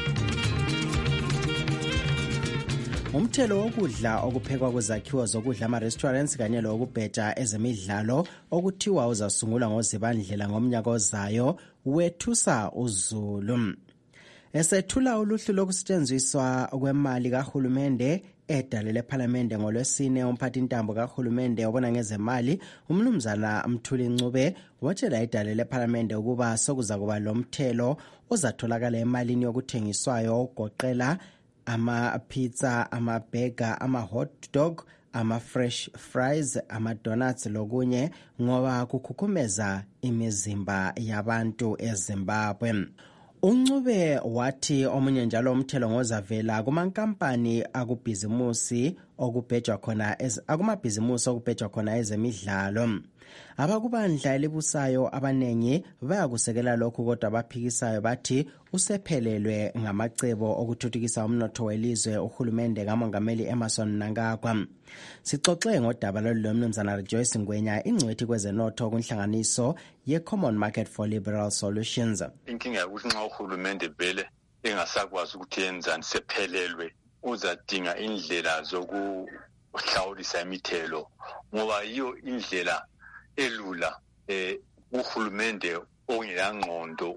Umthelo wokudla okuphekwa kuzakhiwo zokudla ama-restaurants kanye lokubheja ezemidlalo okuthiwa uzasungulwa ngoZibandlela ngomnyaka ozayo wethusa uzulu. Esethula uluhlu lokusetshenziswa kwemali kahulumende edalele ePhalamende ngoLwesine, umphathintambo kahulumende obona ngezemali umnumzana Mthuli Ncube watshela idalele ePhalamende ukuba sokuza kuba lomthelo ozatholakala emalini yokuthengiswayo ogoqela ama-pizza, ama-burger, ama-hot dog, ama-fresh fries, ama-donuts lokunye ngoba kukhukhumeza imizimba yabantu eZimbabwe. Uncube wathi omunye njalo umthelo ngozavela kumankampani akubhizimusi okubhejwa khona ezemidlalo. Abakubandla elibusayo abanengi bayakusekela lokhu, kodwa abaphikisayo bathi usephelelwe ngamacebo okuthuthukisa umnotho welizwe uhulumende kamongameli Emmerson Mnangagwa. Sixoxe ngodaba lolu lomnumzana Rejoice Ngwenya, ingcwethi kwezenotho kunhlanganiso ye-Common Market for Liberal Solutions.
Inkinga ukuthi nxa uhulumende vele engasakwazi ukuthi yenzani sephelelwe uzadinga indlela zokuhlawulisa imithelo, ngoba yiyo indlela elula uhulumende ongelangqondo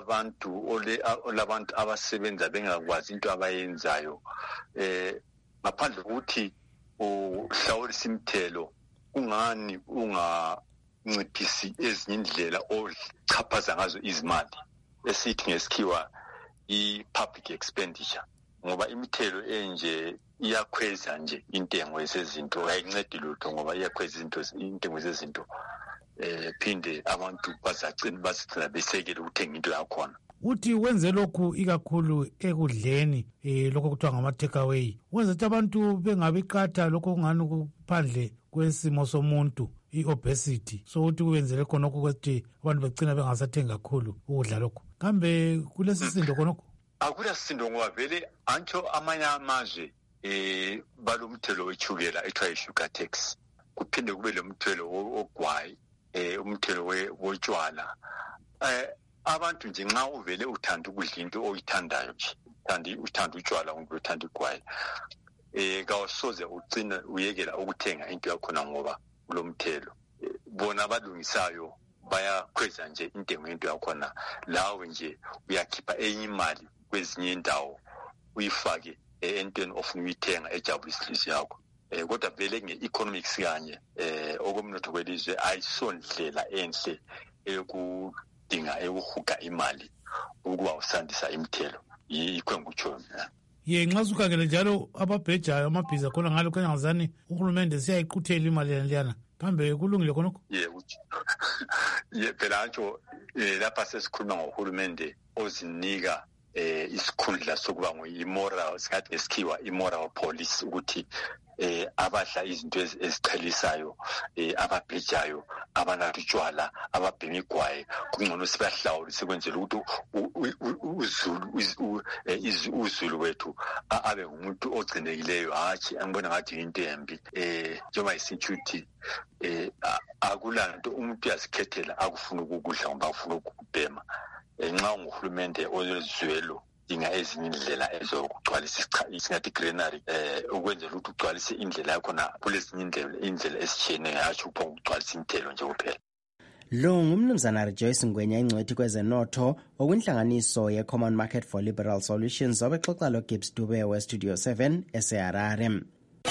olabantu abasebenza bengakwazi into abayenzayo, ngaphandle kokuthi uhlawulisa imithelo ungani unganciphisi ezinye indlela ochaphaza ngazo izimali esithi ngesikhiwa i-public expenditure, ngoba imithelo enje iyakhweza nje intengo yezinto, ayincedi lutho ngoba iyakhweza intengo yezinto. Phinde abantu bazagcina besekele ukuthenga into yakhona.
Uthi wenze lokhu ikakhulu ekudleni lokho kuthiwa ngama-takeaway, wenza ukuthi abantu bengabiqatha lokho kungani kuphandle kwesimo somuntu, i-obesity, so uthi kuwenzele khonokho ukuthi abantu begcina bengasathengi kakhulu ukudla lokho. Kambe kulesisindo khonokho?
Akulasindo ngoba vele antsho amanye amazwe balomthelo wechukela ethiwa yi-sugar tax, kuphinde kube lomthelo ogwayi, umthelo wotshwala. Abantu nje nxa uvele uthanda ukudla into oyithandayo nje, uthanda utshwala kumbe uthanda igwayi, kawusoze ugcina uyekela ukuthenga into yakhona ngoba kulomthelo. Bona abalungisayo bayakhweza nje intengo yento yakhona, lawe nje uyakhipha enye imali kwezinye indawo uyifake entweni ofuna uyithenga ejabulisa inhliziyo yakho. Kodwa vele nge-economics kanye okomnotho kwelizwe ayisondlela enhle ekudinga ekuhuga imali ukuba usandisa imithelo, yikho engikutsho.
Nxa sukhangele njalo ababhejayo amabhiza khona ngalo kanyangazani uhulumende siyayiquthela imali leyana, kambe kulungile khonokho?
Phela antsho lapha sesikhuluma ngohulumende ozinika isikhundla sokuba ngu-immoral, singathi ngesikhiwa immoral police, ukuthi abadla izinto eziqhelisayo, ababhejayo, abanatha utshwala, ababhema igwayi, kungcono sibahlawule sekwenzela ukuthi uZulu wethu abe ngumuntu ogcinekileyo. Hatshi angibona ngathi into embi. Njengoba isitsho ukuthi akulanto umuntu uyazikhethela akufuna ukudla ngoba afuna ukubhema. Nxa unguhulumende olezwelo dinga ezinye indlela ezokugcwalisa isingathi greenery, ukwenzela ukuthi ugcwalise indlela yakhona kulezinye indlela ezitshiyeneyo, hatshi upha ukugcwalisa imithelo nje kuphela.
Lo ngumnumzana Rejoice Ngwenya, ingcwethi kwezenotho okwinhlanganiso ye-Common Market for Liberal Solutions, obexoxa lo Gibbs Dube we-Studio 7 eseHarare.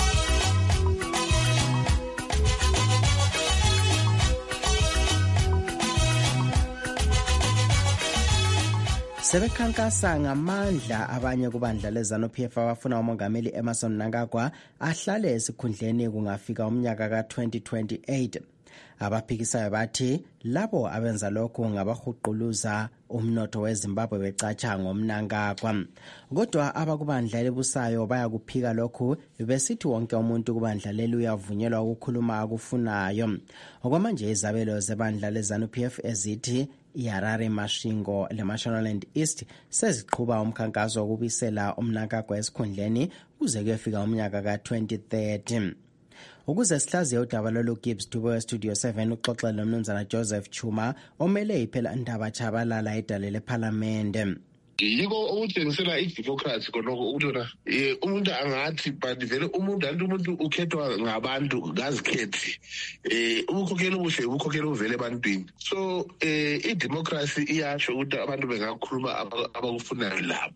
Sebekhankasa ngamandla abanye kubandla leZANU-PF abafuna umongameli Emmerson Mnangagwa ahlale esikhundleni kungafika umnyaka ka-2028. Abaphikisayo bathi labo abenza lokhu ngabahuquluza umnotho weZimbabwe becatsha ngomnangagwa. Kodwa abakubandla elibusayo bayakuphika lokhu besithi wonke umuntu kubandla leli uyavunyelwa ukukhuluma akufunayo. Okwamanje izabelo zebandla leZANU-PF ezithi iHarare, Mashingo leMashonaland East seziqhuba umkhankaso wokubisela umnangagwa esikhundleni kuze kuyefika umnyaka ka-2030. Ukuze sihlaziye udaba lolu, Gibbs Dube we-Studio 7 uxoxele nomnumzana Joseph Chuma omele iphela ndaba Chabalala idale lephalamende.
Yiko okutshengisela idemocracy konoko ukuthi umuntu angathi but vele umuntu ukhethwa ngabantu ngazikhethi. Ubukhokheli obuhle ubukhokheli uvele ebantwini. So idemocracy iyasho ukuthi abantu bengakhuluma abakufunayo lapho.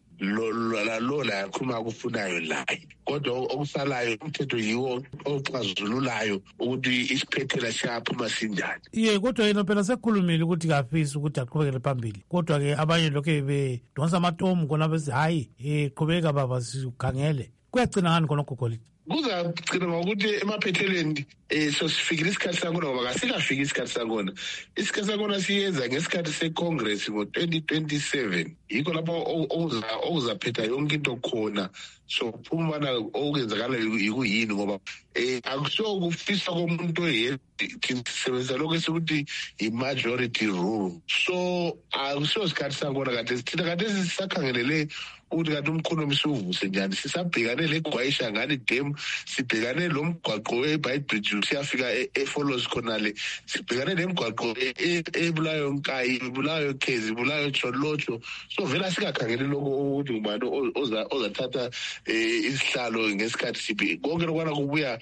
Lola yakhuluma akufunayo laye, kodwa okusalayo umthetho yiwo oxazululayo ukuthi isiphethela siyaphuma sinjani.
Kodwa yena phela sekhulumile ukuthi kafisi ukuthi aqhubekele phambili, kodwa ke abanye lokho bedonsa amatomu khona bese hayi qhubeka baba sikhangele. Kuyagcina ngani khona Gogolile?
Kuzagcina ngokuthi emaphetheleni sosifikile isikhathi sakhona ngoba kasikafiki isikhathi sakhona. Isikhathi sakhona siyenza ngesikhathi seCongress ngo-2027. Yikho lapho okuzaphetha yonke into khona. So phumana okenzakala yikuyini ngoba akuso kufisa komuntu oyedwa, sisebenza lokho esikuthi i-majority rule. So akuso sikhathi sakhona kade thina kade sisakhangelele ukuthi kanti umkhonomi siwuvuse njani. Sisabhekane legwayisha ngani dam, sibhekane lo mgwaqo we-Bridge siyafika eFollows khonale, sibhekane nemigwaqo ebulayo Nkayi, ebulayo Khezi, ebulayo Tsholotsho. So vele asikakhangele lokho ukuthi ngubani ozathatha isihlalo ngesikhathi siphi. Konke lokwana kubuya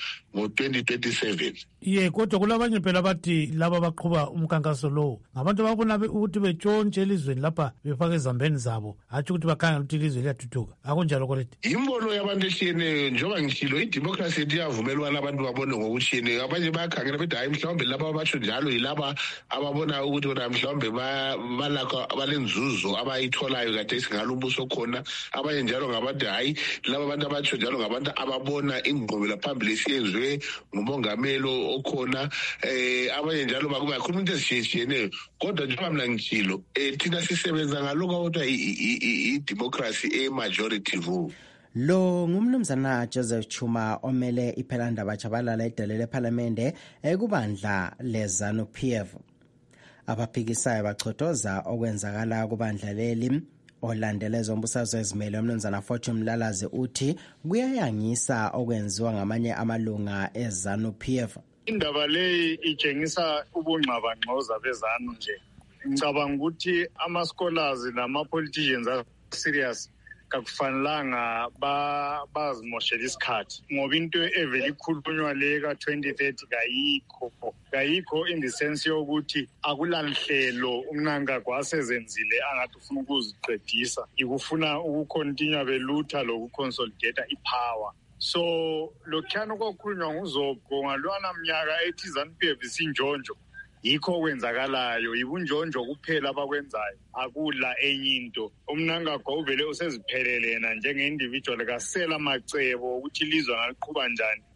ngo-2027.
Kodwa kulabanye phela bathi laba baqhuba umkhankaso lowo ngabantu ababona ukuthi betshontshe elizweni lapha befake ezambeni zabo, hatshi ukuthi bakhangela ukuthi ilizwe liyathuthuka. Akunjalo koleti
imbono yabantu eshiyeneyo. Njengoba ngishilo idemocracy yethu iyavumelwana abantu babone ngokutshiyeneyo. Abanye bayakhangela bethi hayi mhlawumbe laba abatsho njalo yilaba ababona ukuthi bona mhlawumbe balakho balenzuzo abayitholayo kade singalo umbuso khona. Abanye njalo ngabantu hayi laba abantu abatsho njalo ngabantu ababona ingqubela phambili esiyenzwe ngumongameli okhona. Abanye njalo bakhuluma into ezishiyeneyo, kodwa njengoba mina ngishilo thina sisebenza ngalokho kodwa i-democracy e-majority rule.
Lo ngumnumzana Joseph Chuma omele iphelandaba Chabalala idale lephalamende ekubandla leZANU-PF. Abaphikisayo bachothoza okwenzakala kubandla leli. Olandeleza umbusazwe ezimele umnumzana Fortune Mlalazi uthi kuyayangisa okwenziwa ngamanye amalunga eZANU-PF.
Indaba leyi itshengisa ubungxabangxoza bezanu nje. Ngicabanga ukuthi ama-scholars nama-politicians are-serious kakufanelanga bazimoshela isikhathi ngoba into evele ikhulunywa le ka-2030 kayikho in the sense yokuthi akulanhlelo umnangagwa asezenzile angathi ufuna ukuziqedisa, ikufuna ukukontinua belutha lokuconsolidata ipower. So lokhuyana kokhulunywa nguZobho ngalwana mnyaka ethi ZANU-PF isinjonjo, yikho okwenzakalayo, yibunjonjo kuphela abakwenzayo, akula enye into. Umnangagwa uvele useziphelele yena njenge-individual kasela macebo ukuthi ilizwe ngaliqhuba njani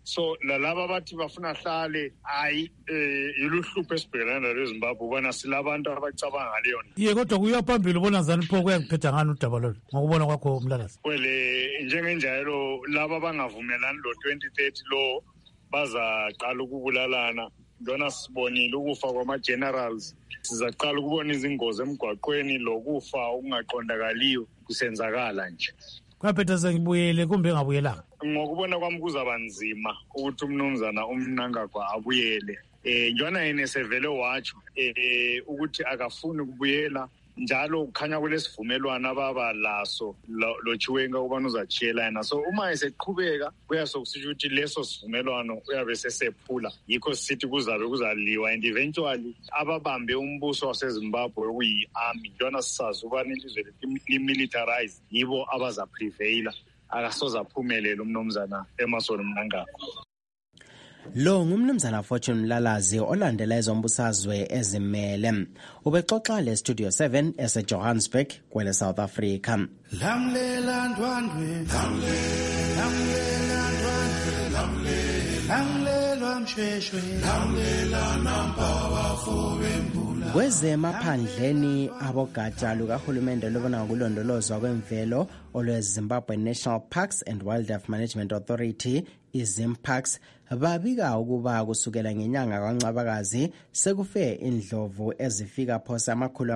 so lalaba bathi bafuna hlale hayi iluhlupho esibhekana nalo eZimbabwe ubona silabantu abacabanga ngaleyo nto.
Ye kodwa kuya phambili ubona njani pho kuyangiphetha ngani udaba lolu ngokubona kwakho Mlalazi?
Njengenjalo laba bangavumelani lo 2030 lo bazaqala ukubulalana. Ndona sibonile ukufa kwama-generals, sizaqala ukubona izingozi emgwaqweni lokufa okungaqondakaliyo kusenzakala nje.
Kwaphetha sengibuyele kumbe engabuyelanga?
Ngokubona kwami kuzaba nzima ukuthi umnumzana Mnangagwa abuyele. Njona yena sevele watsho ukuthi akafuni ukubuyela njalo kukhanya kulesivumelwano ababa laso lo Chiwenga ubani uzachiyela yena. So uma eseqhubeka kuyasokusho ukuthi leso sivumelwano uyabe sesephula, yikho sithi kuzaliwa and eventually ababambe umbuso waseZimbabwe kuyi-army. Njona sisazi ubani ilizwe limilitarize, yibo abazaprevaila, akasoze aphumelele umnumzana Emmerson Mnangagwa.
Lo ngumnumzana Fortune Mlalazi olandela ezombusazwe ezimele. Ubexoxa le Studio 7 eseJohannesburg kwele South Africa.
Lamlela ndwandwe, lamlela ndwandwe, lamlelwa mshweshwe, lamlela nampawa fobembula.
Kwezemaphandleni abogatsha lukahulumende lobona ngokulondolozwa kwemvelo olweZimbabwe National Parks and Wildlife Management Authority iZimparks babika ukuba kusukela ngenyanga kaNcwabakazi sekufe indlovu ezifika phose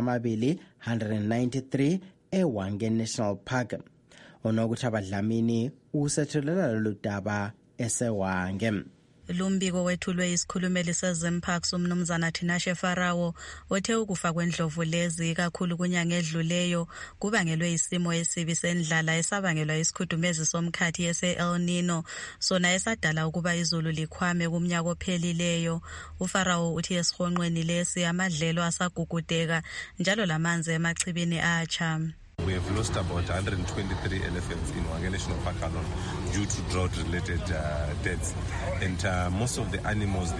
293 eWange National Park. Onokuthi abadlamini usethulela lolu daba eseWange.
Lumbiko wethulwe isikhulumeli seZimparks umnumzana Tinashe Farawo othe ukufa kwendlovu lezi kakhulu kunyanga edluleyo kubangelwe isimo esibi sendlala esabangelwa isikhudumezi somkhathi ese-El Nino sona esadala ukuba izulu likhwame kumnyaka ophelileyo. UFarawo uthi esihonqweni lesi amadlelo asagugudeka njalo lamanzi emachibini atsha.
We have lost about 123 elephants in Wange National Park alone due to drought-related deaths, and most of the animals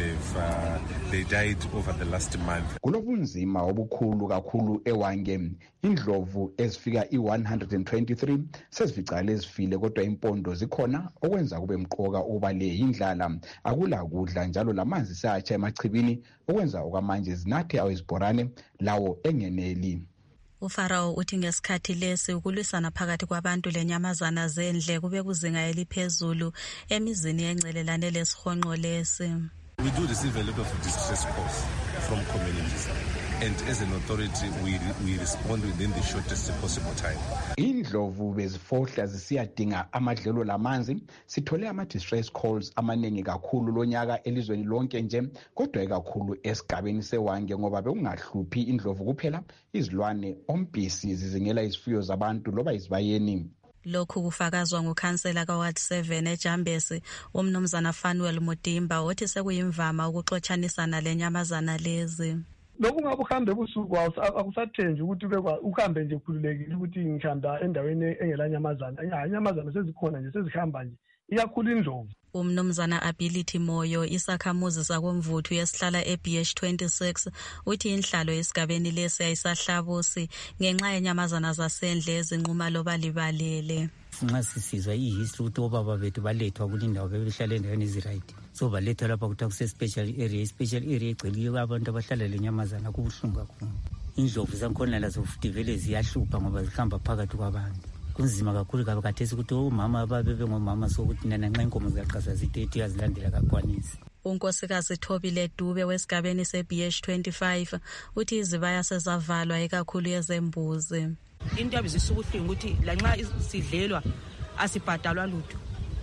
they died over the last month.
Kulobunzima obukhulu kakhulu eWange. Indlovu ezifika i-123 sezificale ezifile kodwa impondo zikhona okwenza kube mqoka ukuba le indlala akula kudla njalo lamanzi satsha emachibini okwenza okwamanje zinathe awezibhorane lawo engeneli.
UFarawo uthi ngesikhathi lesi ukulwisana phakathi kwabantu lenyamazana zendle kube kuzinga eliphezulu emizini encelelane lesihonqo lesi.
We do receive a lot of distress calls from communities, and as an authority we respond within the shortest possible time.
Indlovu bezifohla zisiyadinga amadlelo lamanzi. Sithole ama-distress calls amaningi kakhulu lonyaka elizweni lonke nje kodwa ekakhulu esigabeni seWange ngoba bekungahluphi indlovu kuphela, izilwane ompisi zizingela izifuyo zabantu loba izibayeni.
Lokhu kufakazwa ngukhansela kaWard 7 eJambesi umnumzana Fanuel Mudimba othi sekuyimvama ukuxotshanisana lenyamazana lezi.
Lokhu ngabe uhambe ebusuku akusathenji ukuthi uhambe nje khululekile ukuthi ngihamba endaweni engelanyamazana. Inyamazana sezikhona nje sezihamba nje iyakhula indlovu.
Umnumzana Ability Moyo isakhamuzi sakomvuthu yesihlala eBH 26 uthi inhlalo esigabeni lesi ayisahlabusi ngenxa yenyamazana zasendle ezinquma loba libalele.
Nxa sisizwa ihistory ukuthi obaba bethu balethwa kulindawo bebehlala endaweni eziright, so balethwa lapha kuthiwa kuse-special area egcwele abantu abahlala lenyamazana kubuhlungu kakhulu. Indlovu zakhona lazo futhi vele ziyahlupha ngoba zihamba phakathi kwabantu. Kunzima kakhulu kathesi ukuthi omama babebengomama sokuthi nana nxa inkomo ziyaqasa zithethe uyazilandela kakwanisi.
Unkosikazi Thobile Dube wesigabeni seBH 25 uthi izibaya sezavalwa ekakhulu yezembuzi.
Into yabizisa ubuhlungu ukuthi lanxa sidlelwa asibhadalwa lutho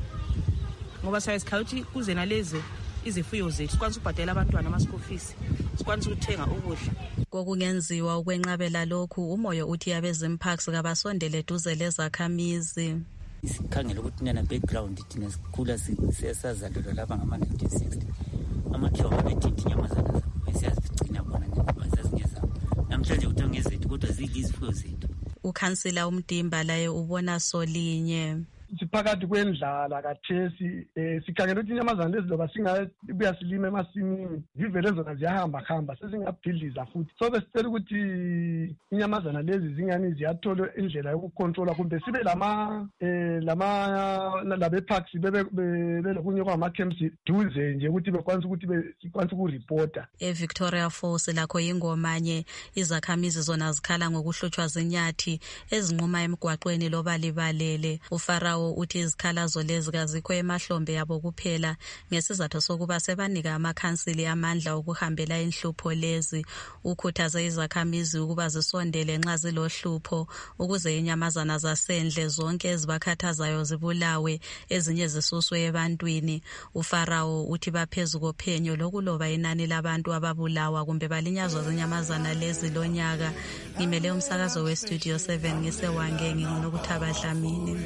ngoba sayesikhala ukuthi kuze nalezi izifuyo zethu sikwanisa ukubhadela abantwana ama-school fees, sikwanisa ukuthenga ukudla.
Kokungenziwa ukwenqabela lokhu uMoyo uthi abeZimparks kabasondele duze lezakhamizi.
Sikhangela ukuthi nana background thina sikhula siyasazalelwa lapha ngama-1960 amakhiyoma bethithi inyamazana zabo besiyazigcina bona ngoba zazingezabo. Namhlanje kuthiwa ngezethu kodwa zidla izifuyo zethu.
Ukhansila uMdimba laye ubona solinye.
siphakathi kwendlala kathesi sikhangela ukuthi inyamazana lezi loba singabuya silima emasimini zivele zona ziyahamba sezingabhidliza futhi so besicela ukuthi inyamazana lezi zingani ziyathola indlela yokukontrola kumbe sibe labe-parks belokunye kwama-camps duze nje ukuthi bekwanisa ukuripota.
eVictoria Falls lakho yingomanye izakhamizi zona zikhala ngokuhlutshwa zinyathi ezinquma emgwaqweni loba libalele. uFarawo uthi izikhalazo lezi kazikho emahlombe yabo kuphela ngesizathu sokuba sebanika amakhansili amandla okuhambela inhlupho lezi. Ukhuthaze izakhamizi ukuba zisondele nxa zilohlupho ukuze inyamazana zasendle zonke ezibakhathazayo zibulawe ezinye zisuswe ebantwini. uFarawo uthi baphezu kophenyo lokuloba inani labantu ababulawa kumbe balinyazwa zinyamazana lezi lonyaka. Ngimele umsakazo weStudio 7 ngisewange nginguNokuthaba Dlamini.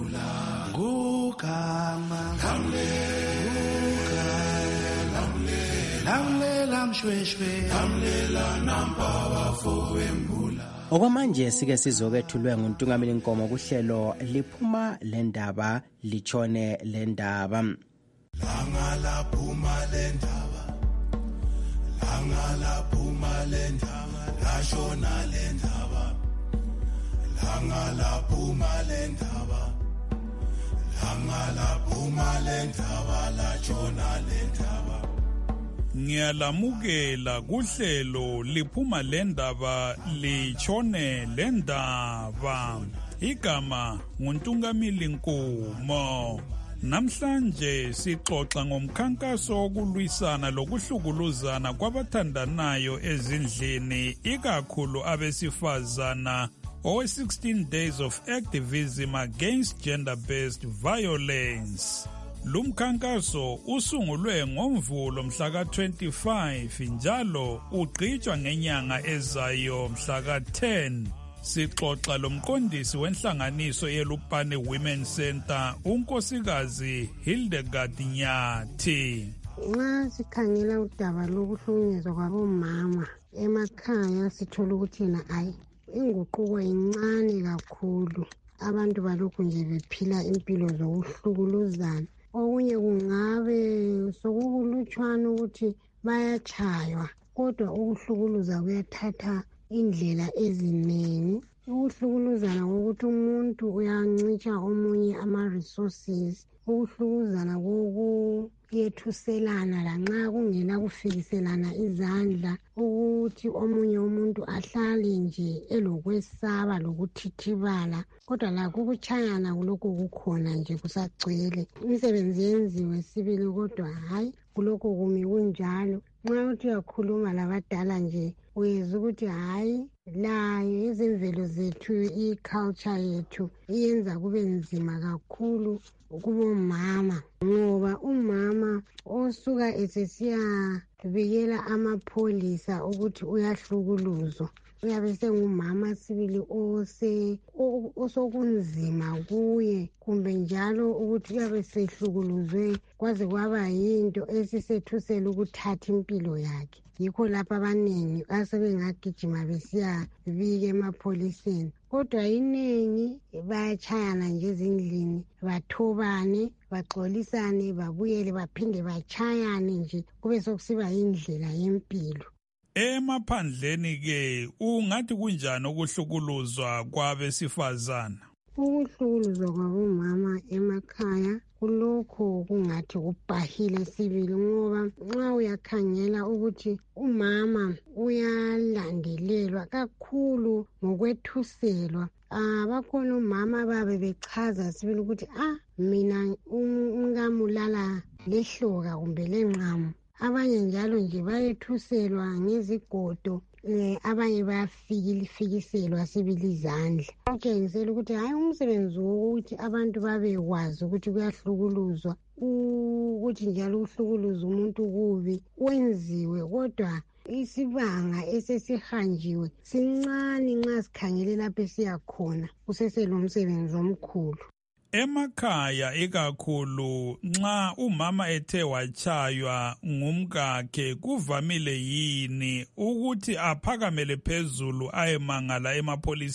Gugama lamlela mshweshwe lamlela nampawa fowembula.
Okwamanje sike sizokwethulwe nguNtungameli Nkomo kuhlelo liphuma lendaba lichone lendaba.
Langa laphuma lendaba lashona lendaba langa laphuma lendaba lashona lendaba.
Ngiyalamukela kuhlelo liphuma lendaba lichone lendaba. Igama nguNtungameli Nkomo. Namhlanje sixoxa ngomkhankaso wokulwisana lokuhlukuluzana kwabathandanayo ezindlini ikakhulu abesifazana owe-16 days of activism against gender-based violence. Lumkhankaso usungulwe ngoMvulo mhla ka-25 njalo ugqitshwa ngenyanga ezayo mhla ka-10. Sixoxa lomqondisi wenhlanganiso yeLupane Women Center unkosikazi Hildegard Nyathi.
Nxa sikhangela udaba lokuhlukunyezwa kwabomama emakhaya sithola ukuthi inguquko incane kakhulu. Abantu balokhu nje bephila impilo zokuhlukuluzana. Okunye kungabe sokukulutshwana ukuthi bayatshaywa kodwa ukuhlukuluza kuyathatha indlela eziningi. Ukuhlukuluzana ngokuthi umuntu uyancitsha omunye ama-resources. Ukuhlukuluzana kokuyethuselana lanxa kungela kufikiselana izandla. Ukuthi omunye umuntu ahlale nje elokwesaba lokuthithibala. Kodwa lakho ukutshayana kulokho kukhona nje kusagcwele. Imisebenzi yenziwe sibili kodwa kulokho kumi kunjalo. Nxa uthi uyakhuluma labadala nje uyezwa ukuthi layo izimvelo zethu i-culture yethu iyenza kube nzima kakhulu kubomama ngoba umama osuka esesiyabikela amapholisa ukuthi uyahlukuluzwa uyabe sengumama sibili osokunzima kuye kumbe njalo ukuthi uyabe sehlukuluzwe kwaze kwaba yinto esisethusela ukuthatha impilo yakhe. Yikho lapha abaningi asebengagijima besiyabika emapholiseni. Kodwa inengi bayatshayana nje ezindlini bathobane baxolisane babuyele baphinde batshayane nje kube sokusiba indlela yempilo.
Emaphandleni ke ungathi kunjani ukuhlukuluzwa kwabesifazana?
Ukuhlukuluzwa kwabomama emakhaya kulokho kungathi kubhahile sibili ngoba nxa uyakhangela ukuthi umama uyalandelelwa kakhulu ngokwethuselwa. Bakhona umama babe bechaza sibili ukuthi mina umkamulala lehloka kumbe lenqamu. Abanye njalo nje bayethuselwa ngezigodo. Abanye bayafikiselwa sibili izandla. Okutshengisela ukuthi umsebenzi wokuthi abantu babekwazi ukuthi kuyahlukuluzwa ukuthi njalo ukuhlukuluza umuntu kubi wenziwe kodwa isibanga esesihanjiwe sincane nxa sikhangele lapho esiyakhona kuseselomsebenzi omkhulu.
Emakhaya ikakhulu nxa umama ethe wachaywa ngumkakhe kuvamile yini ukuthi aphakamele phezulu ayemangala emapholiseni?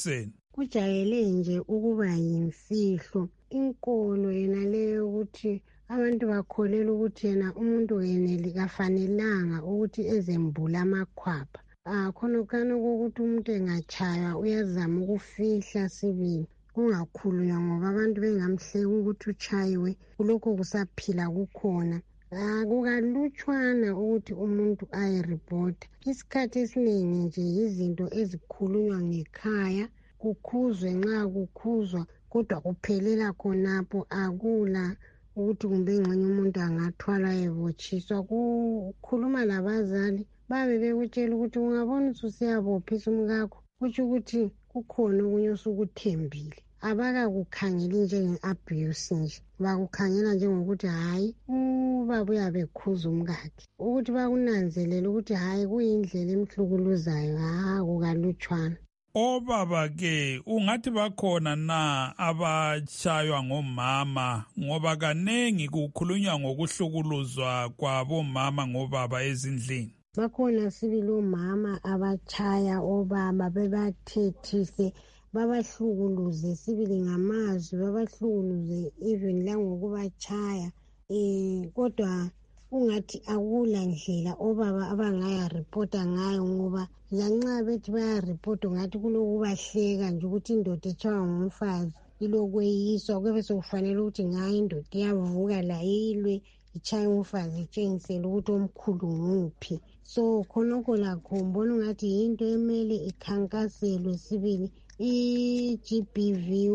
kujayele nje ukuba yimfihlo. Inkolo yena leyo ukuthi abantu bakholela ukuthi yena umuntu yeneli kafanelanga ukuthi ezembula amakhwapha. Khonokana kokuthi umuntu engatshaywa uyazama ukufihla sibili kungakhulunywa ngoba abantu bengamhleka ukuthi utshayiwe kulokho kusaphila kukhona. Kukalutshwana ukuthi umuntu ayeripota. Isikhathi esiningi nje izinto ezikhulunywa ngekhaya kukhuzwe nxa kukhuzwa kodwa kuphelela khonapho akula ukuthi kumbe engxenye umuntu angathwala ebotshiswa. Kukhuluma labazali babe bekutshela ukuthi ungabona ususiyabophisa umkakho kutsho ukuthi kukhona okunye osukuthembile. Abakakukhangeli njenge-abuse nje, bakukhangela njengokuthi hhayi ubaba uyabe ekhuza umkakhe, ukuthi bakunanzelele ukuthi hhayi kuyindlela emhlukuluzayo. Kukalutshwana.
Obaba-ke ungathi bakhona na abatshaywa ngomama, ngoba kanengi kukhulunywa ngokuhlukuluzwa kwabomama ngobaba ezindlini?
Bakhona sibili omama abatshaya obaba bebathethise babahlukuluze sibili ngamazwi, babahlukuluze even langokubatshaya. Kodwa ungathi akula ndlela obaba abangayaripota ngayo, ngoba lanxa bethi bayaripota ungathi kulokubahleka nje ukuthi indoda etshaywa ngumfazi ilokweyiswa, kube sekufanele ukuthi ngayo indoda iyavuka layilwe ichaye umfazi itshengisele ukuthi omkhulu nguphi. So khonokho lakho mbona ungathi yinto emele ikhankaselwe sibili. I-GBV,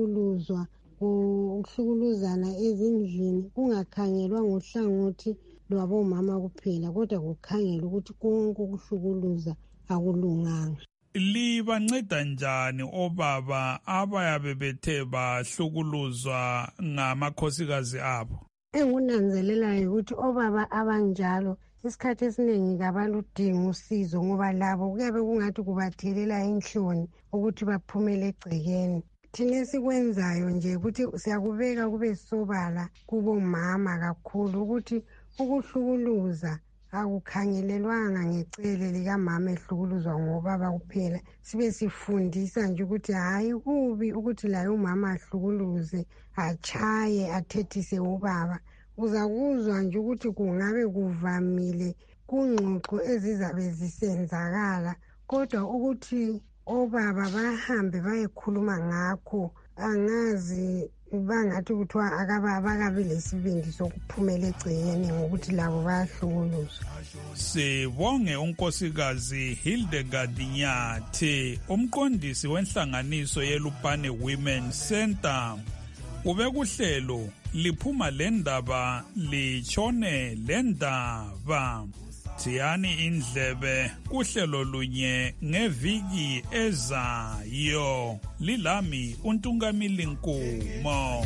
ukuhlukuluzana ezindlini kungakhangelwa ngohlangothi lwabomama kuphela, kodwa kukhangelwa ukuthi konke ukuhlukuluza akulunganga.
Libanceda njani obaba abayabe bethe bahlukuluzwa ngamakhosikazi abo?
Engunanzelelayo ukuthi obaba abanjalo isikhathi esiningi kabaludinga usizo, ngoba labo kuyabe kungathi kubathelela inhloni ukuthi baphumele egcekeni. Thina esikwenzayo nje ukuthi siyakubeka kube sobala kubomama kakhulu ukuthi ukuhlukuluza akukhangelelwanga ngecele likamama ehlukuluzwa ngobaba kuphela. Sibe sifundisa nje ukuthi hhayi kubi ukuthi laye umama ahlukuluze, atshaye, athethise ubaba. Uzakuzwa nje ukuthi kungabe kuvamile kungxoxo ezizabe zisenzakala, kodwa ukuthi obaba bahambe bayekhuluma ngakho angazi bangathi kuthiwa abakabi lesibindi sokuphumela egcekeni ngokuthi labo bayahlukuluzwa.
Sibonge unkosikazi Hildegard Nyathi, umqondisi wenhlanganiso yeLupane Women Center. Ubekuhlelo liphuma lendaba litshone lendaba. Thiyani indlebe kuhlelo lunye ngeviki ezayo. Lilami uNtungamili Nkumo.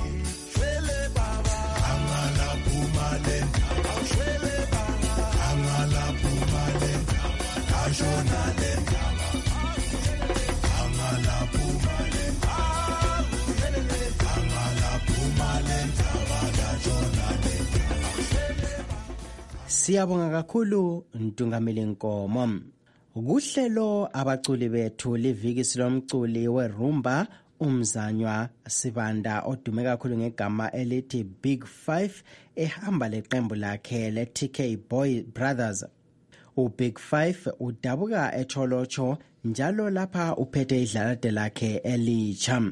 Siyabonga kakhulu Ntungamili Nkomo. Kuhlelo abaculi bethu liviki silomculi werumba umzanywa Sibanda odume kakhulu ngegama elithi Big 5 ehamba leqembu lakhe le-TK Boy Brothers. uBig 5 udabuka eCholocho njalo lapha uphethe idlalade lakhe elitsha.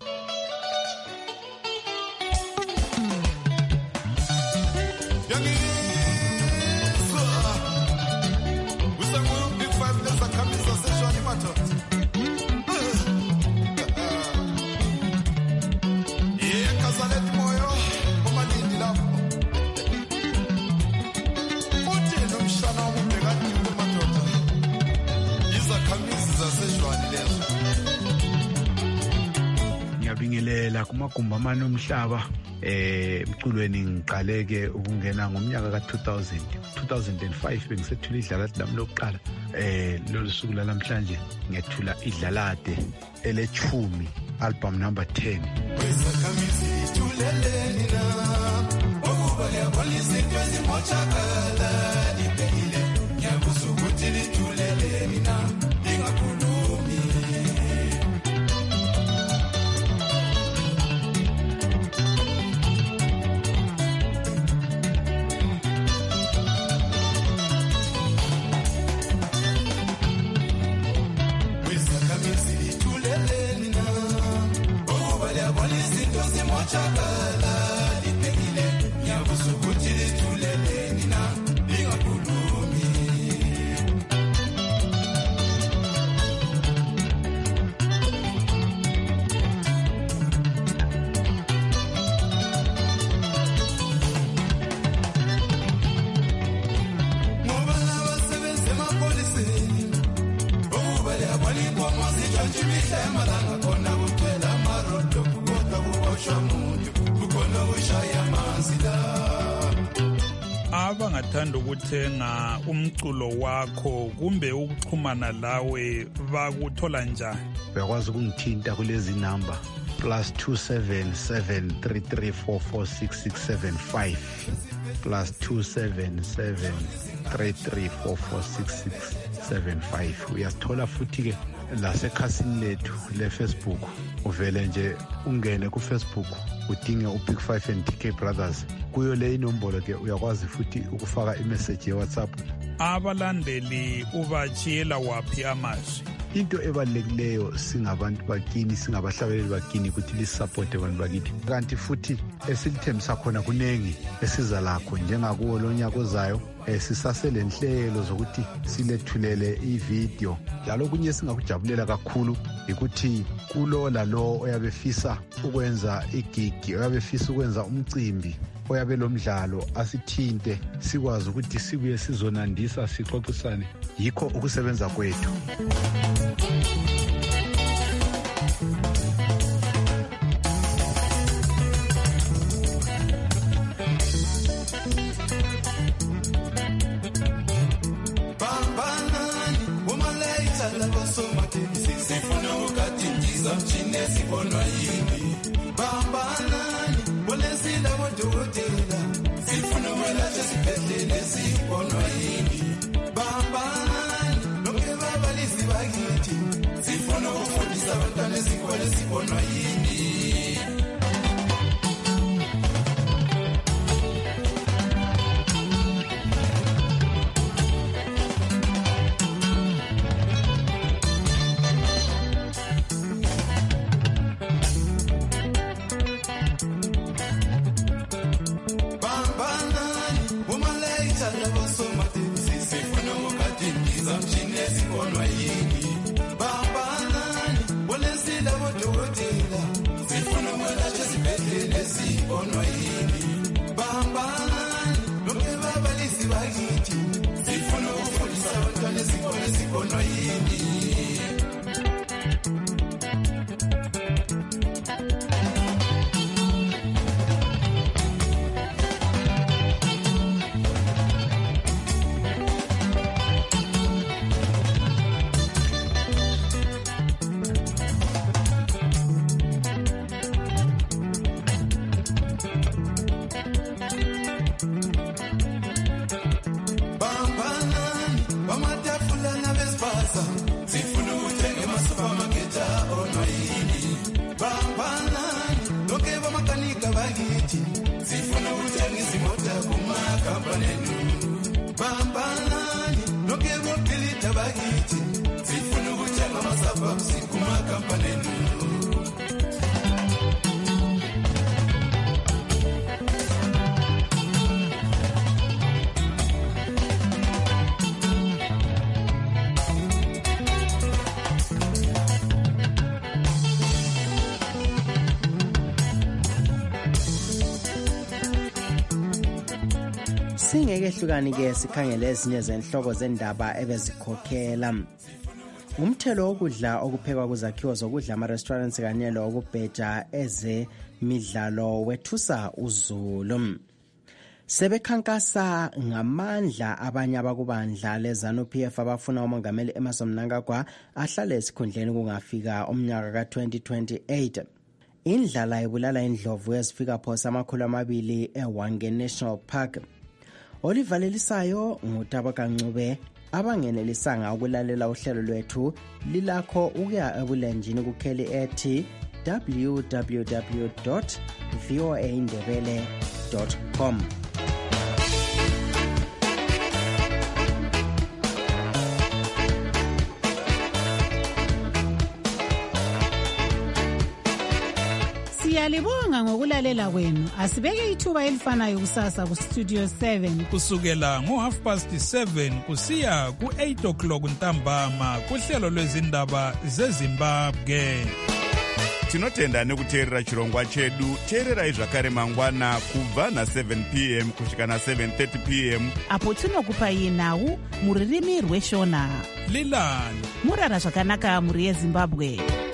Ngiyabingelela kumagumbi amane omhlaba emculweni ngiqaleke ukungena ngomnyaka ka-2005 bengisethula idlalade lami lokuqala lolu suku lamhlanje ngethula idlalade elechumi album number 10.
zimochakala lipekile nyabusukuthi lithulele nina lingakhulumi ngoba nabasebenzi emapoliseni ukubale abalikomo zijantshimihla emalanga khona kuphela amarodo kukodwa kuboshwa muntu kukhona kushaya amanzi la
abangathanda ukuthenga umculo wakho kumbe ukuxhumana lawe bakuthola njani?
Uyakwazi ukungithinta kulezi namba +27733446675 +27733446675. Uyasithola futhi-ke lasekhasini lethu le-Facebook. Uvele nje ungene ku-Facebook udinge uBig 5 and TK Brothers. Kuyo le inombolo ke uyakwazi futhi ukufaka imessage ye-WhatsApp.
Abalandeli ubachiyela waphi amazwi?
Into ebalulekileyo singabantu bakini, singabahlabeleli bakini ukuthi lisupporte abantu bakithi. Kanti futhi esilithembisa khona kunengi esiza lakho njengakuwo lo nyaka ozayo. Sisasele nhlelo zokuthi silethulele ivideo. Njalo kunye singakujabulela kakhulu ukuthi kulo lalo oyabefisa ukwenza igigi, oyabefisa ukwenza umcimbi, oyabe lo mdlalo asithinte sikwazi ukuthi sibuye sizonandisa sixoxisane. Yikho ukusebenza kwethu.
Singeke hlukani-ke sikhangele ezinye zenhloko zendaba ebezikhokhela. Umthelo wokudla okuphekwa kuzakhiwo zokudla ama-restaurants kanye lokubheja ezemidlalo wethusa uzulu. Sebekhankasa ngamandla abanye abakubandla leZANU-PF abafuna umongameli Emmerson Mnangagwa ahlale esikhundleni kungafika umnyaka ka-2028. Indlala ibulala indlovu ezifika phosa 200 eWange National Park. Olivalelisayo nguThabo Kancube abangenelisanga ukulalela uhlelo lwethu lilakho ukuya ebulenjini kukheli ethi www.voaindebele.com.
Siyalibonga ngokulalela kwenu. Asibeke ithuba elifanayo kusasa kuStudio 7
kusukela ngo7:30 kusiya ku8 ntambama kuhlelo lwezindaba zeZimbabwe.
Tinotenda nekuteerera chirongwa chedu. Teererai zvakare mangwana kubva na7 p.m. kusvika na7:30 p.m.
apo tinokupai nhau muririmi rweshona.
Lilani
murara zvakanaka muri yeZimbabwe.